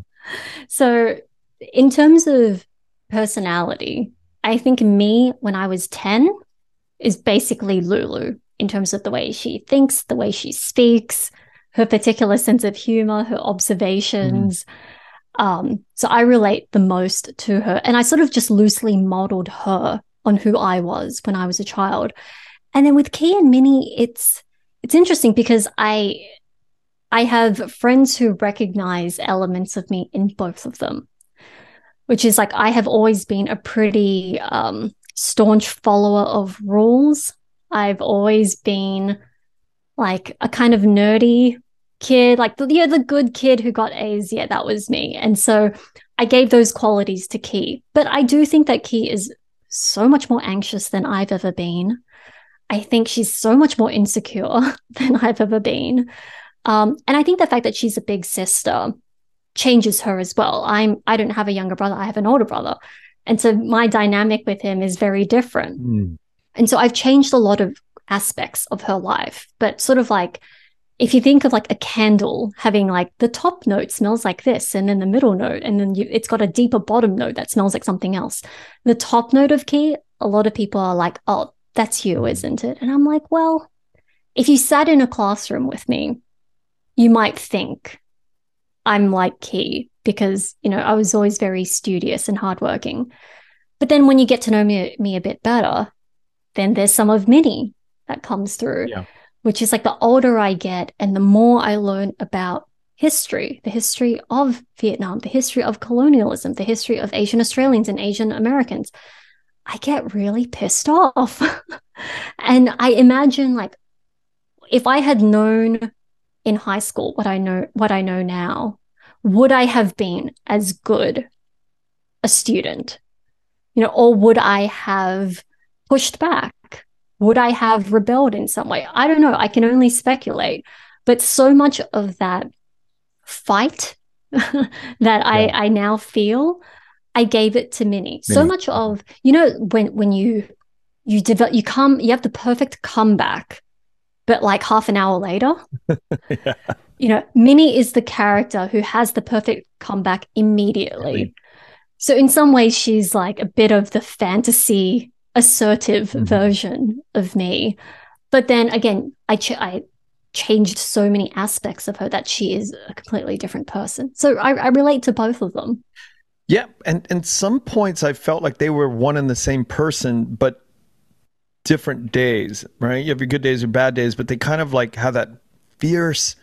So in terms of personality, I think me when I was 10 is basically Lulu in terms of the way she thinks, the way she speaks, her particular sense of humor, her observations. So I relate the most to her. And I sort of just loosely modeled her on who I was when I was a child. And then with Key and Minnie, it's interesting because I have friends who recognize elements of me in both of them, which is like I have always been a pretty staunch follower of rules. I've always been like a kind of nerdy kid, like the good kid who got A's. Yeah, that was me. And so I gave those qualities to Key. But I do think that Key is so much more anxious than I've ever been. I think she's so much more insecure than I've ever been. And I think the fact that she's a big sister changes her as well. I don't have a younger brother. I have an older brother. And so my dynamic with him is very different. And so I've changed a lot of aspects of her life. But sort of like, if you think of like a candle having like the top note smells like this, and then the middle note, and then it's got a deeper bottom note that smells like something else. The top note of Key, a lot of people are like, oh, that's you, isn't it? And I'm like, well, if you sat in a classroom with me, you might think I'm like Key because, I was always very studious and hardworking. But then when you get to know me a bit better, then there's some of Minnie that comes through, which is like the older I get and the more I learn about history, the history of Vietnam, the history of colonialism, the history of Asian Australians and Asian Americans, I get really pissed off. And I imagine like if I had known in high school what I know now, would I have been as good a student? or would I have pushed back? Would I have rebelled in some way? I don't know. I can only speculate. But so much of that fight that I now feel, I gave it to Minnie. So much of, when you develop, you have the perfect comeback, but like half an hour later, Minnie is the character who has the perfect comeback immediately. Really? So in some ways, she's like a bit of the fantasy assertive version of me. But then again, I changed so many aspects of her that she is a completely different person. So I relate to both of them. Yeah. And some points I felt like they were one and the same person, but different days, right? You have your good days, your bad days, but they kind of like have that fierce,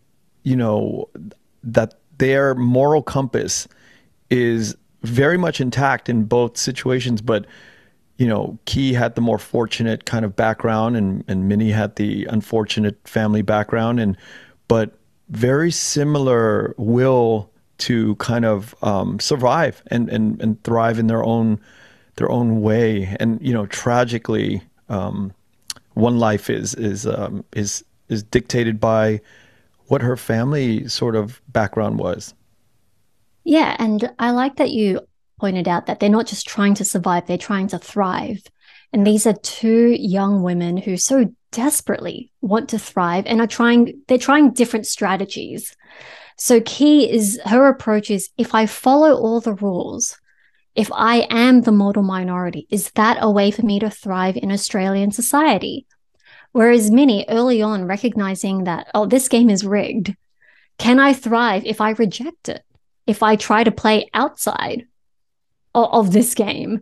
that their moral compass is very much intact in both situations. But, Key had the more fortunate kind of background and Minnie had the unfortunate family background, but very similar will to kind of survive and thrive in their own way. And, tragically, one life is dictated by what her family sort of background was. Yeah, and I like that you pointed out that they're not just trying to survive, they're trying to thrive. And these are two young women who so desperately want to thrive and they're trying different strategies. So her approach is, if I follow all the rules, if I am the model minority, is that a way for me to thrive in Australian society? Whereas Minnie, early on, recognizing that, this game is rigged. Can I thrive if I reject it? If I try to play outside of this game?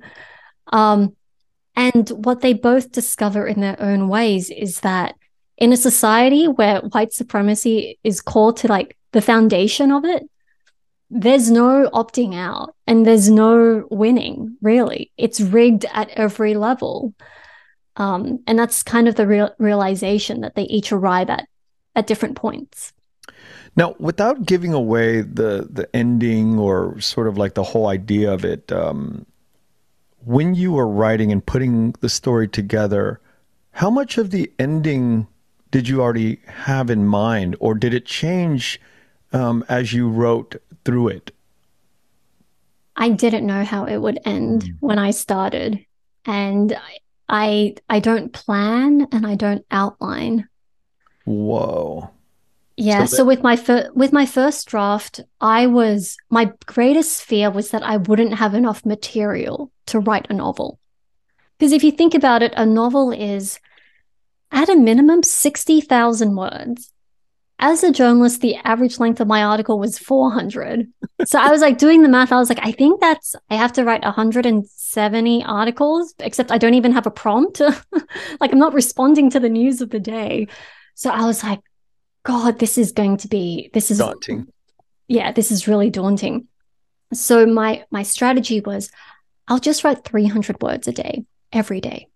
And what they both discover in their own ways is that in a society where white supremacy is core to like the foundation of it, there's no opting out and there's no winning, really. It's rigged at every level. And that's kind of the realization that they each arrive at different points. Now, without giving away the ending or sort of like the whole idea of it, when you were writing and putting the story together, how much of the ending did you already have in mind, or did it change as you wrote through it? I didn't know how it would end when I started, and I don't plan and I don't outline. Whoa. Yeah, so with my first draft, my greatest fear was that I wouldn't have enough material to write a novel. Because if you think about it, a novel is at a minimum 60,000 words. As a journalist, the average length of my article was 400. So I was like doing the math. I was like, I think I have to write 170 articles, except I don't even have a prompt. Like I'm not responding to the news of the day. So I was like, God, this is daunting. Yeah, this is really daunting. So my strategy was, I'll just write 300 words a day, every day.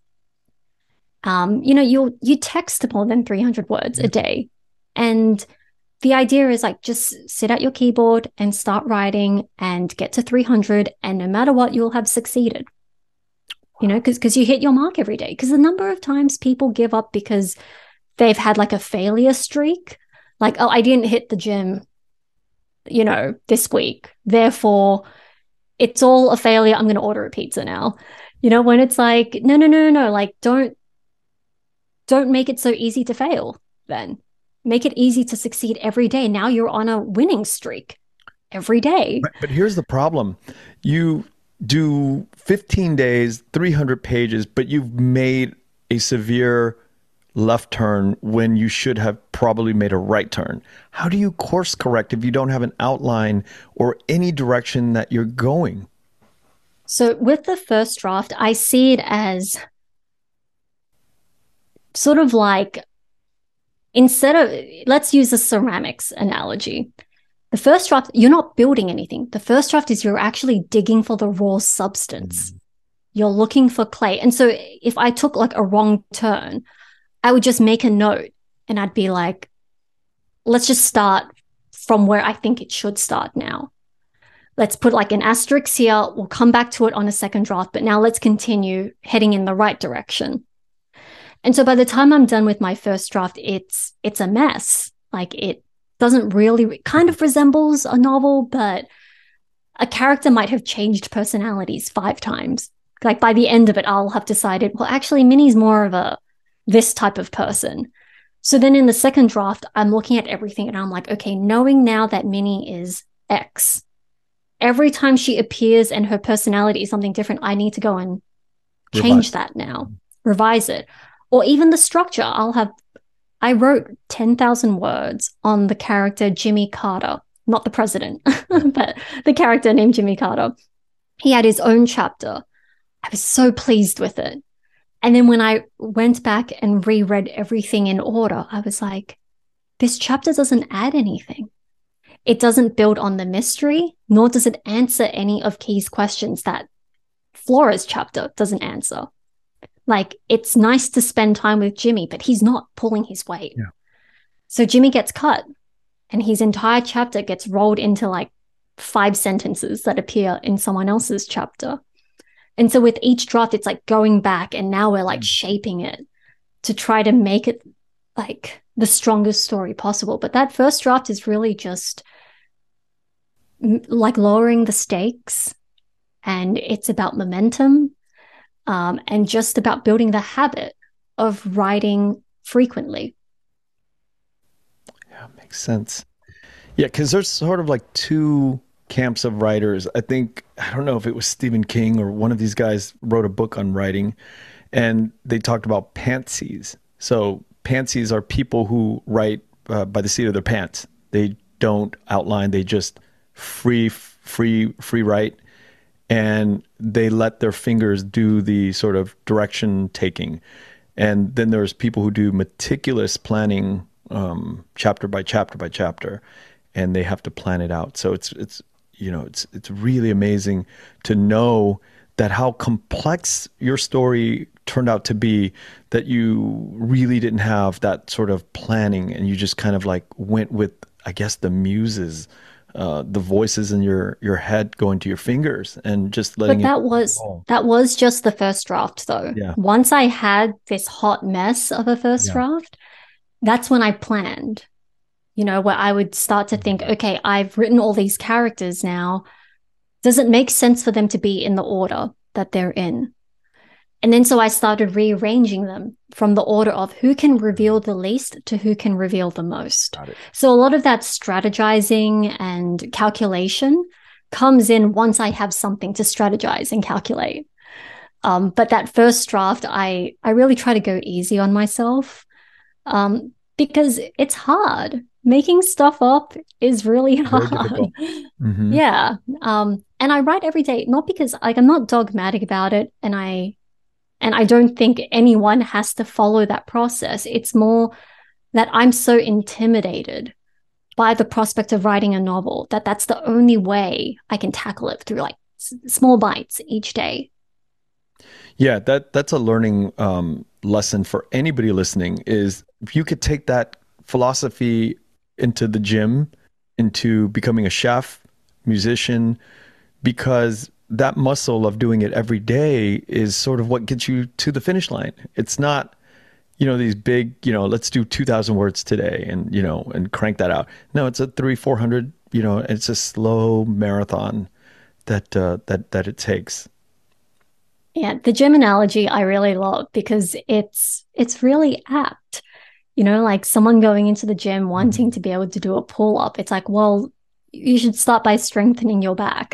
You text more than 300 words a day. And the idea is like, just sit at your keyboard and start writing and get to 300. And no matter what, you'll have succeeded, because you hit your mark every day. Because the number of times people give up because they've had like a failure streak, like, I didn't hit the gym, this week. Therefore, it's all a failure. I'm going to order a pizza now. When it's like, no. Like, don't make it so easy to fail then. Make it easy to succeed every day. Now you're on a winning streak every day. But here's the problem. You do 15 days, 300 pages, but you've made a severe left turn when you should have probably made a right turn. How do you course correct if you don't have an outline or any direction that you're going? So with the first draft, I see it as sort of like, let's use a ceramics analogy. The first draft, you're not building anything. The first draft is you're actually digging for the raw substance. You're looking for clay. And so if I took like a wrong turn, I would just make a note and I'd be like, let's just start from where I think it should start now. let's put like an asterisk here. We'll come back to it on a second draft, but now let's continue heading in the right direction. And so by the time I'm done with my first draft, it's a mess. Like it doesn't really, it kind of resembles a novel, but a character might have changed personalities 5 times. Like by the end of it, I'll have decided, well, actually, Minnie's more of this type of person. So then in the second draft, I'm looking at everything and I'm like, okay, knowing now that Minnie is X, every time she appears and her personality is something different, I need to go and change that now, revise it. Or even the structure. I wrote 10,000 words on the character Jimmy Carter, not the president, but the character named Jimmy Carter. He had his own chapter. I was so pleased with it. And then when I went back and reread everything in order, I was like, this chapter doesn't add anything. It doesn't build on the mystery, nor does it answer any of Key's questions that Flora's chapter doesn't answer. Like, it's nice to spend time with Jimmy, but he's not pulling his weight. Yeah. So Jimmy gets cut and his entire chapter gets rolled into like 5 sentences that appear in someone else's chapter. And so with each draft, it's like going back and now we're like shaping it to try to make it like the strongest story possible. But that first draft is really just like lowering the stakes, and it's about momentum. And just about building the habit of writing frequently. Yeah, makes sense. Yeah, because there's sort of like 2 camps of writers. I don't know if it was Stephen King or one of these guys wrote a book on writing, and they talked about pantsies. So pantsies are people who write by the seat of their pants. They don't outline, they just free write. And they let their fingers do the sort of direction taking. And then there's people who do meticulous planning, chapter by chapter by chapter, and they have to plan it out. So it's really amazing to know that how complex your story turned out to be, that you really didn't have that sort of planning and you just kind of like went with, I guess, the muses. The voices in your head going to your fingers and just letting it. But that was just the first draft, though. Yeah. Once I had this hot mess of a first draft, that's when I planned. Where I would start to think, okay, I've written all these characters now. Does it make sense for them to be in the order that they're in? And then so I started rearranging them from the order of who can reveal the least to who can reveal the most. So a lot of that strategizing and calculation comes in once I have something to strategize and calculate. But that first draft, I really try to go easy on myself because it's hard. Making stuff up is really hard. Mm-hmm. Yeah. And I write every day, not because I'm not dogmatic about it, and I don't think anyone has to follow that process. It's more that I'm so intimidated by the prospect of writing a novel that that's the only way I can tackle it, through like small bites each day. Yeah, that's a learning lesson for anybody listening, is if you could take that philosophy into the gym, into becoming a chef, musician, because that muscle of doing it every day is sort of what gets you to the finish line. It's not, these big, let's do 2,000 words today and, and crank that out. No, it's a 300-400, it's a slow marathon that it takes. Yeah. The gym analogy I really love because it's really apt, like someone going into the gym wanting to be able to do a pull up. It's like, well, you should start by strengthening your back.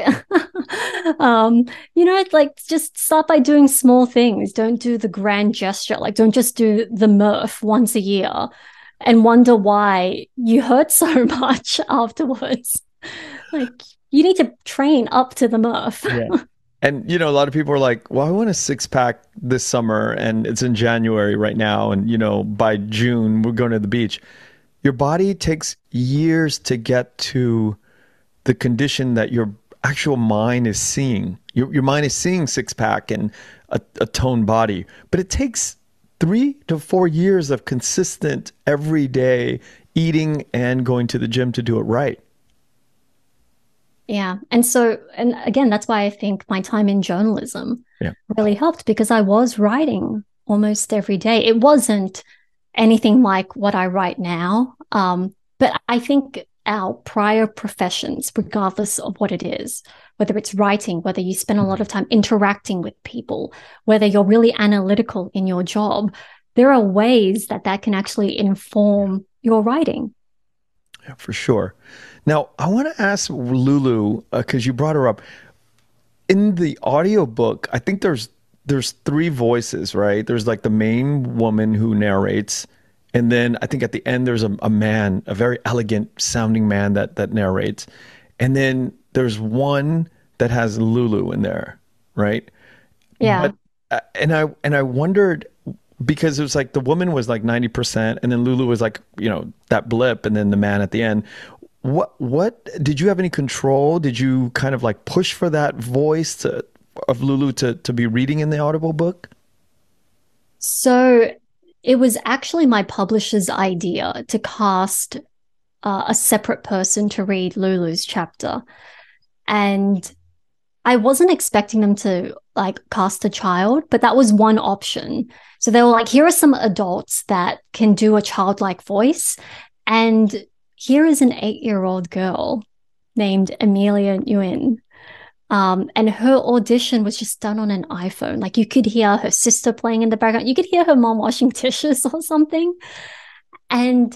Like just start by doing small things. Don't do the grand gesture. Like don't just do the Murph once a year and wonder why you hurt so much afterwards. Like you need to train up to the Murph. Yeah. And, a lot of people are like, well, I want a 6-pack this summer and it's in January right now. And, by June, we're going to the beach. Your body takes years to get to the condition that your actual mind is seeing. Your mind is seeing 6-pack and a toned body, but it takes 3 to 4 years of consistent everyday eating and going to the gym to do it right. Yeah. And again, that's why I think my time in journalism Yeah. really helped, because I was writing almost every day. It wasn't anything like what I write now. But I think our prior professions, regardless of what it is, whether it's writing, whether you spend a lot of time interacting with people, whether you're really analytical in your job, there are ways that that can actually inform your writing. Yeah, for sure. Now, I want to ask Lulu, because you brought her up. In the audiobook, I think there's three voices, right? There's like the main woman who narrates, and then I think at the end there's a man, a very elegant sounding man that narrates. And then there's one that has Lulu in there, right? Yeah. But and I wondered, because it was like the woman was like 90% and then Lulu was like, that blip, and then the man at the end. What did you have any control? Did you kind of like push for that voice of Lulu to be reading in the Audible book? So it was actually my publisher's idea to cast a separate person to read Lulu's chapter. And I wasn't expecting them to like cast a child, but that was one option. So they were like, here are some adults that can do a childlike voice. And here is an 8-year-old girl named Amelia Nguyen. And her audition was just done on an iPhone. Like you could hear her sister playing in the background. You could hear her mom washing dishes or something. And,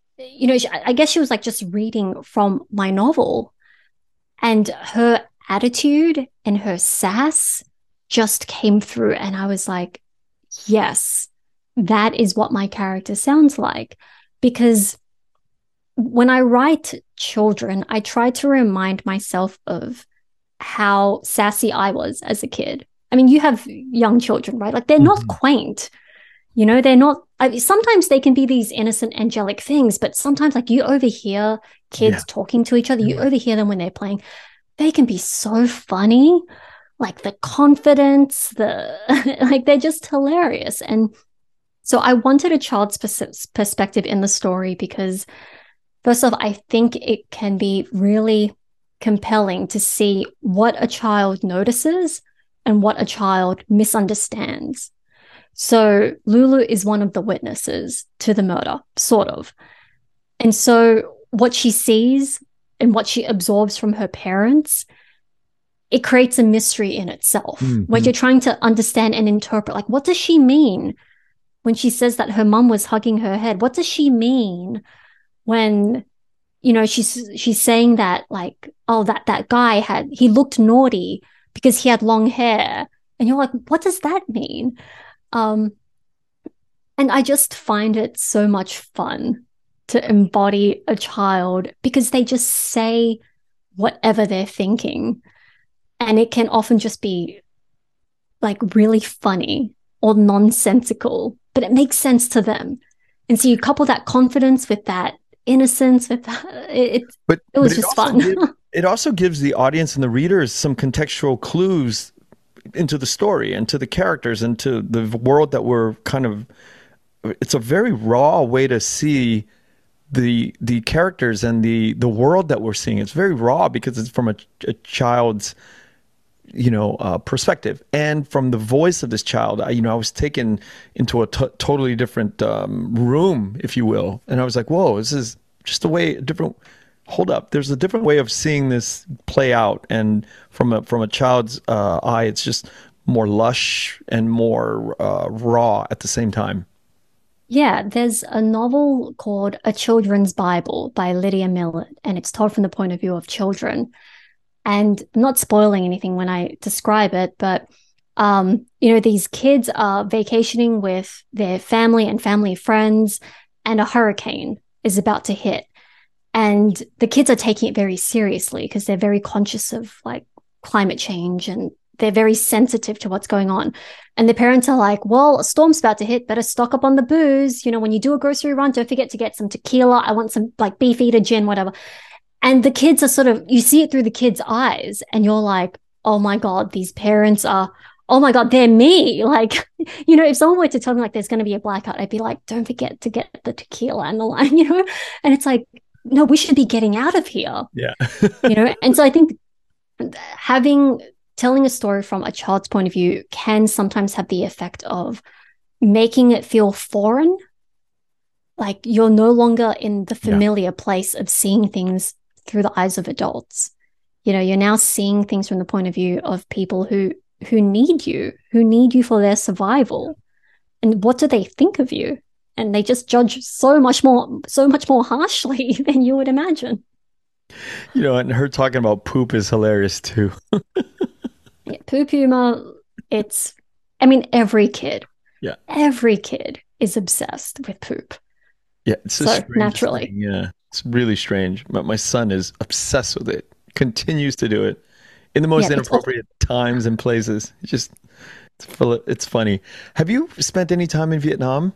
I guess she was like just reading from my novel. And her attitude and her sass just came through. And I was like, yes, that is what my character sounds like. Because when I write children, I try to remind myself of how sassy I was as a kid. I mean, you have young children, right? Like they're not quaint. They're not, sometimes they can be these innocent, angelic things, but sometimes like you overhear kids talking to each other, you overhear them when they're playing. They can be so funny, like the confidence, like they're just hilarious. And so I wanted a child's perspective in the story because, first off, I think it can be really compelling to see what a child notices and what a child misunderstands. So Lulu is one of the witnesses to the murder, sort of. And so what she sees and what she absorbs from her parents, it creates a mystery in itself, where you're trying to understand and interpret, like, what does she mean when she says that her mum was hugging her head? What does she mean when, she's saying that, like, oh, that guy he looked naughty because he had long hair. And you're like, what does that mean? And I just find it so much fun to embody a child because they just say whatever they're thinking. And it can often just be like really funny or nonsensical, but it makes sense to them. And so you couple that confidence with that innocence, with that, it was just fun. It also gives the audience and the readers some contextual clues into the story and to the characters and to the world that we're it's a very raw way to see the characters and the world that we're seeing. It's very raw because it's from a child's perspective, and from the voice of this child. I was taken into a totally different room, if you will, and I was like, whoa, this is just hold up, there's a different way of seeing this play out, and from a child's eye, it's just more lush and more raw at the same time. Yeah, there's a novel called A Children's Bible by Lydia Millett, and it's told from the point of view of children. And I'm not spoiling anything when I describe it, but these kids are vacationing with their family and family friends, and a hurricane is about to hit. And the kids are taking it very seriously because they're very conscious of like climate change, and they're very sensitive to what's going on. And the parents are like, well, a storm's about to hit, better stock up on the booze. When you do a grocery run, don't forget to get some tequila. I want some like Beefeater gin, whatever. And the kids are you see it through the kids' eyes, and you're like, oh my God, these parents are, oh my God, they're me. Like, if someone were to tell me like there's going to be a blackout, I'd be like, don't forget to get the tequila and the lime, And it's like, no, we should be getting out of here, Yeah. you know? And so I think having telling a story from a child's point of view can sometimes have the effect of making it feel foreign. Like you're no longer in the Yeah. familiar place of seeing things through the eyes of adults. You know, you're now seeing things from the point of view of people who need you for their survival. And what do they think of you? And they just judge so much more harshly than you would imagine. You know, and her talking about poop is hilarious too. Yeah, poop humor, it's, I mean, Yeah. every kid is obsessed with poop. Yeah. It's the So strangest naturally. thing. Yeah. It's really strange. But my son is obsessed with it, continues to do it in the most Yeah, inappropriate times and places. It's funny. Have you spent any time in Vietnam?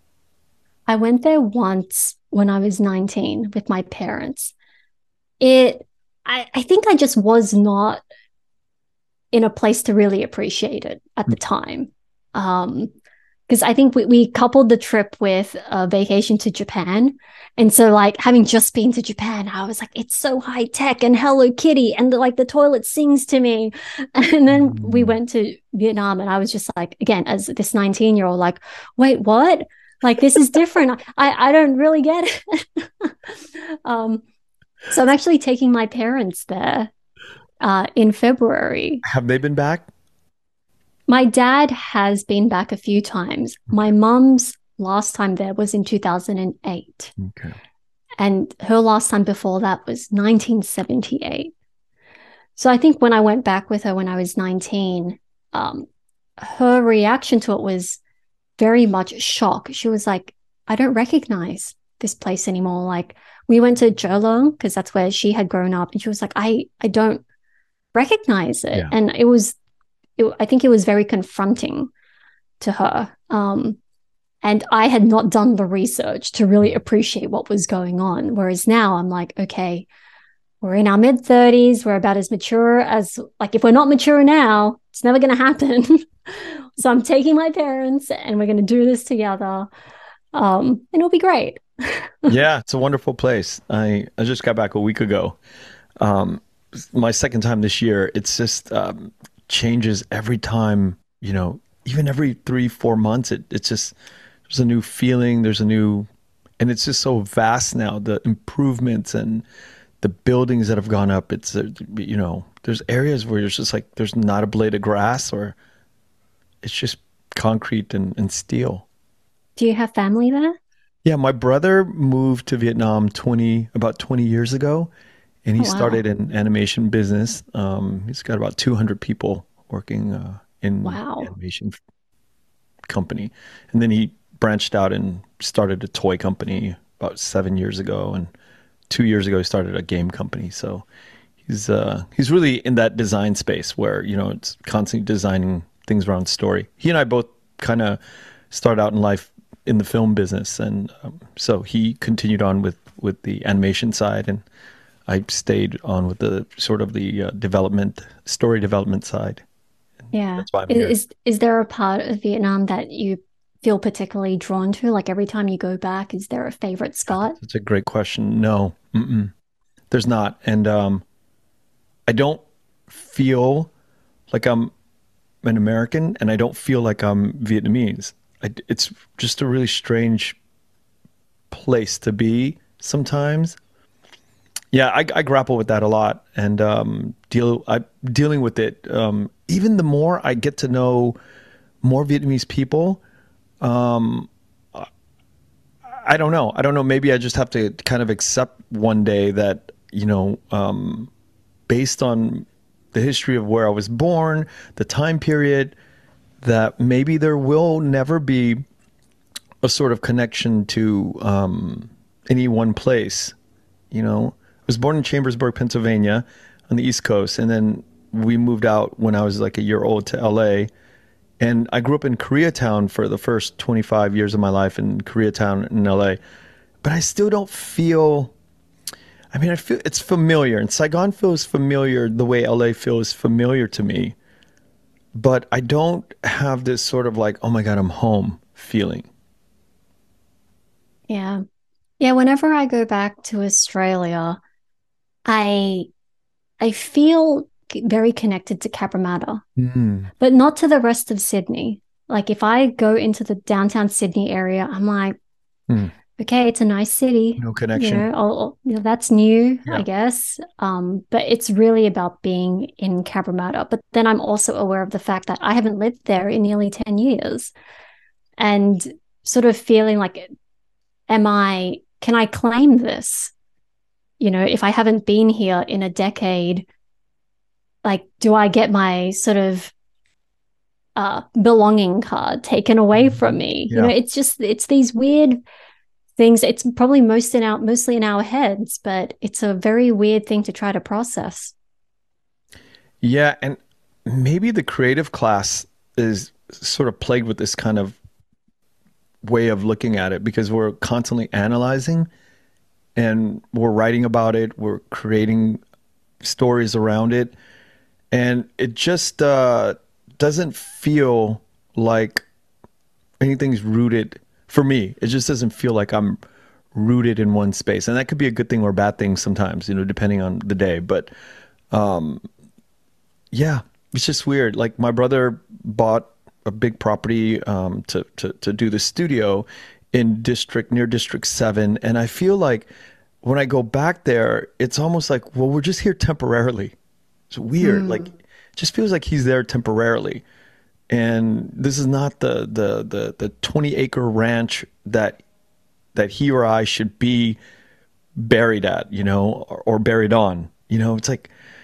I went there once when I was 19 with my parents. It, I think I just was not in a place to really appreciate it at the time. Because I think we coupled the trip with a vacation to Japan. And so, like, having just been to Japan, I was like, it's so high tech and Hello Kitty, and the toilet sings to me. And then we Mm. went to Vietnam, and I was just like, again, as this 19-year-old, like, wait, what? Like, this is different. I don't really get it. um, so I'm actually taking my parents there in February. Have they been back? My dad has been back a few times. My mum's last time there was in 2008. Okay. And her last time before that was 1978. So I think when I went back with her when I was 19, her reaction to it was very much shock. She was like, I don't recognize this place anymore. Like we went to Jolong because that's where she had grown up. And she was like, I don't recognize it. Yeah. And I think it was very confronting to her. And I had not done the research to really appreciate what was going on. Whereas now I'm like, okay, we're in our mid 30s. We're about as mature as, like, if we're not mature now, it's never going to happen. So I'm taking my parents and we're going to do this together. And it'll be great. Yeah, it's a wonderful place. I just got back a week ago. Um, my second time this year. It's just changes every time, you know, even every 3, 4 months, it's just, there's a new feeling, and it's just so vast now, the improvements and the buildings that have gone up. It's, you know, there's areas where it's just like, there's not a blade of grass, or it's just concrete and steel. Do you have family there? Yeah, my brother moved to Vietnam about 20 years ago, and he Oh, wow. started an animation business. He's got about 200 people working in the Wow. animation company, and then he branched out and started a toy company about 7 years ago, and 2 years ago he started a game company. So he's really in that design space where, you know, it's constantly designing things around story. He and I both kind of started out in life in the film business, and so he continued on with the animation side, and I stayed on with the sort of the story development side. Yeah. That's why I'm here. Is there a part of Vietnam that you feel particularly drawn to? Like every time you go back, is there a favorite spot? That's a great question. No, there's not, and I don't feel like I'm an American, and I don't feel like I'm Vietnamese. It's just a really strange place to be sometimes. Yeah, I grapple with that a lot, and dealing with it. Even the more I get to know more Vietnamese people, I don't know. I don't know. Maybe I just have to kind of accept one day that, you know, based on the history of where I was born, the time period, that maybe there will never be a sort of connection to any one place. You know, I was born in Chambersburg, Pennsylvania, on the East Coast, and then we moved out when I was like a year old to LA. And I grew up in Koreatown for the first 25 years of my life, in Koreatown in LA. But I still don't feel, I mean, I feel it's familiar, and Saigon feels familiar the way LA feels familiar to me. But I don't have this sort of like, oh my God, I'm home feeling. Yeah. Yeah, whenever I go back to Australia, I I feel very connected to Cabramatta, Mm, but not to the rest of Sydney. Like if I go into the downtown Sydney area, I'm like, mm. okay, it's a nice city. No connection. That's new, I Yeah. guess. But it's really about being in Cabramatta. But then I'm also aware of the fact that I haven't lived there in nearly 10 years and sort of feeling like, can I claim this? If I haven't been here in a decade, like, do I get my sort of belonging card taken away from Mhm. me? Yeah. It's these weird things. It's probably mostly in our heads, but it's a very weird thing to try to process. Yeah. And maybe the creative class is sort of plagued with this kind of way of looking at it because we're constantly analyzing and we're writing about it, we're creating stories around it, and it just doesn't feel like anything's rooted for me. It just doesn't feel like I'm rooted in one space, and that could be a good thing or a bad thing sometimes, depending on the day. But yeah, it's just weird. Like my brother bought a big property to do the studio in near District 7, and I feel like when I go back there, it's almost like, well, we're just here temporarily. It's weird. Like Mm. it just feels like he's there temporarily. And this is not the 20-acre ranch that he or I should be buried at, or buried on. It's like,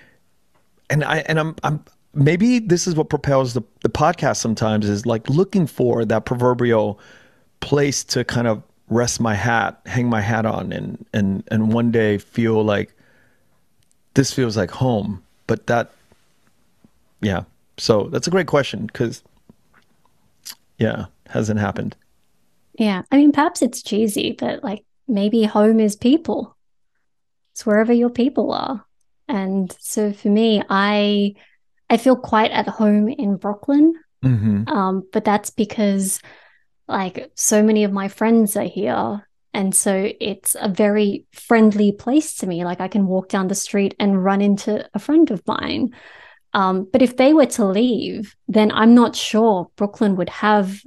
I'm maybe this is what propels the podcast sometimes, is like looking for that proverbial place to kind of hang my hat on, and one day feel like this feels like home. But yeah. So that's a great question because, yeah, hasn't happened. Yeah. I mean, perhaps it's cheesy, but like maybe home is people. It's wherever your people are. And so for me, I feel quite at home in Brooklyn. Hmm. But that's because like so many of my friends are here. And so it's a very friendly place to me. Like I can walk down the street and run into a friend of mine. But if they were to leave, then I'm not sure Brooklyn would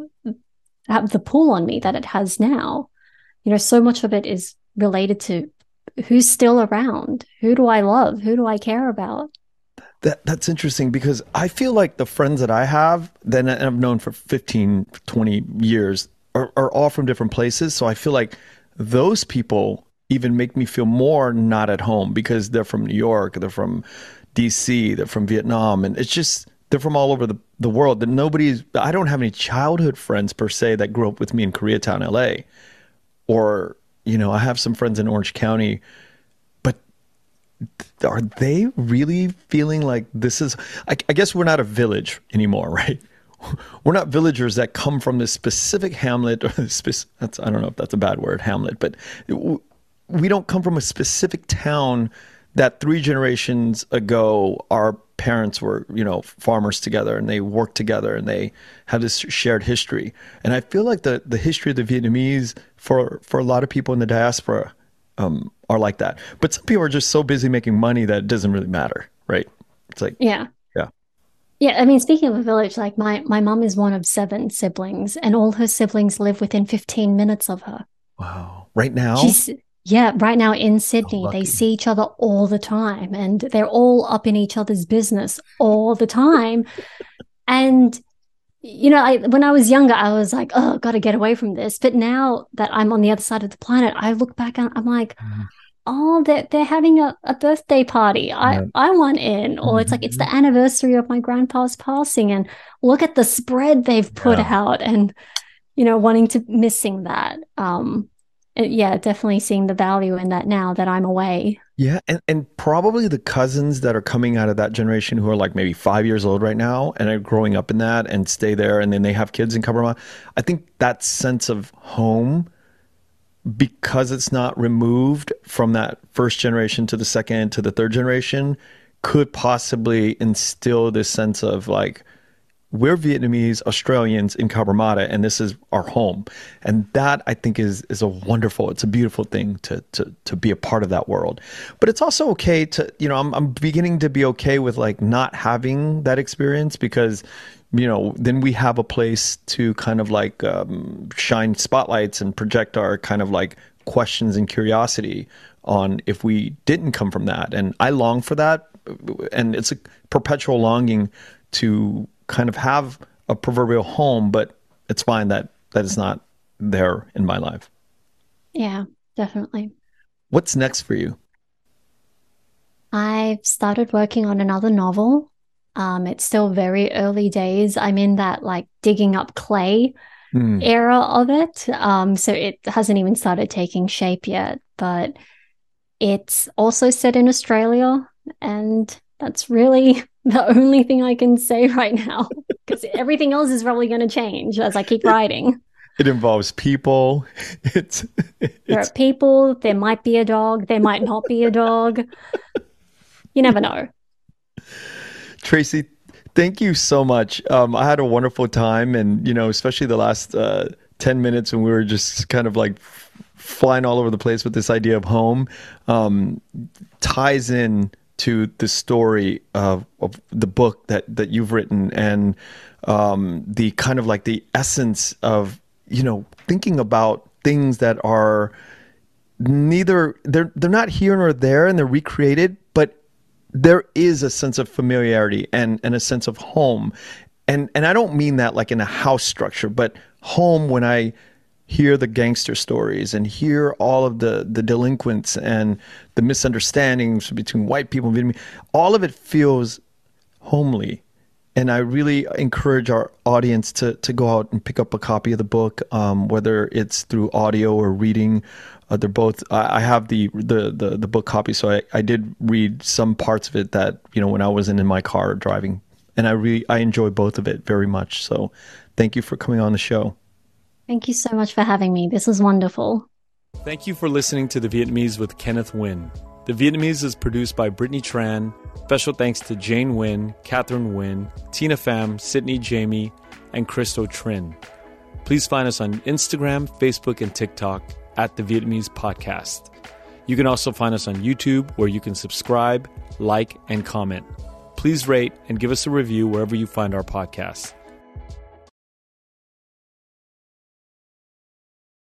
have the pull on me that it has now. So much of it is related to who's still around, who do I love, who do I care about. That's interesting because I feel like the friends that I have that I've known for 15, 20 years are all from different places. So I feel like those people even make me feel more not at home because they're from New York, they're from DC, they're from Vietnam, and it's just they're from all over the world. That I don't have any childhood friends per se that grew up with me in Koreatown, LA, or I have some friends in Orange County, but are they really feeling like this is, I guess we're not a village anymore, right? We're not villagers that come from this specific hamlet or I don't know if that's a bad word, hamlet, but we don't come from a specific town that 3 generations ago our parents were, farmers together and they worked together and they have this shared history. And I feel like the history of the Vietnamese for a lot of people in the diaspora are like that. But some people are just so busy making money that it doesn't really matter, right? It's like, Yeah. yeah. Yeah, I mean, speaking of a village, like my mum is one of 7 siblings, and all her siblings live within 15 minutes of her. Wow. Right now? She's Yeah, right now in So Sydney, they lucky. see each other all the time, and they're all up in each other's business all the time. And when I was younger, I was like, oh, got to get away from this. But now that I'm on the other side of the planet, I look back and I'm like, Mhm. oh, they're having a birthday party. I Yeah. I want in. Or it's like it's Mhm. the anniversary of my grandpa's passing, and look at the spread they've put Yeah. out, and wanting to missing that. Yeah, definitely seeing the value in that now that I'm away. Yeah, and probably the cousins that are coming out of that generation who are like maybe 5 years old right now and are growing up in that and stay there and then they have kids in Kabarma. I think that sense of home, because it's not removed from that first generation to the second to the third generation, could possibly instill this sense of like we're Vietnamese Australians in Cabramatta, and this is our home. And that, I think, is a wonderful, it's a beautiful thing to be a part of that world. But it's also okay to, I'm beginning to be okay with like not having that experience, because then we have a place to kind of like shine spotlights and project our kind of like questions and curiosity on if we didn't come from that. And I long for that. And it's a perpetual longing to kind of have a proverbial home, but it's fine that is not there in my life. Yeah, definitely. What's next for you? I've started working on another novel. It's still very early days. I'm in that like digging up clay era of it. So it hasn't even started taking shape yet, but it's also set in Australia, and that's really the only thing I can say right now, because everything else is probably going to change as I keep writing. It involves people. There are people, there might be a dog, there might not be a dog. You never know. Tracy, thank you so much. I had a wonderful time, and especially the last 10 minutes when we were just kind of like flying all over the place with this idea of home, ties in to the story of the book that you've written, and the kind of like the essence of thinking about things that are neither they're not here nor there, and they're recreated, but there is a sense of familiarity and a sense of home, and I don't mean that like in a house structure, but home when I hear the gangster stories and hear all of the delinquents and the misunderstandings between white people and Vietnamese. All of it feels homely. And I really encourage our audience to go out and pick up a copy of the book, whether it's through audio or reading. They're both. I have the book copy, so I did read some parts of it that when I was in my car driving, and I enjoy both of it very much. So, thank you for coming on the show. Thank you so much for having me. This was wonderful. Thank you for listening to The Vietnamese with Kenneth Nguyen. The Vietnamese is produced by Brittany Tran. Special thanks to Jane Nguyen, Catherine Nguyen, Tina Pham, Sydney Jamie, and Christo Trin. Please find us on Instagram, Facebook, and TikTok at The Vietnamese Podcast. You can also find us on YouTube, where you can subscribe, like, and comment. Please rate and give us a review wherever you find our podcast.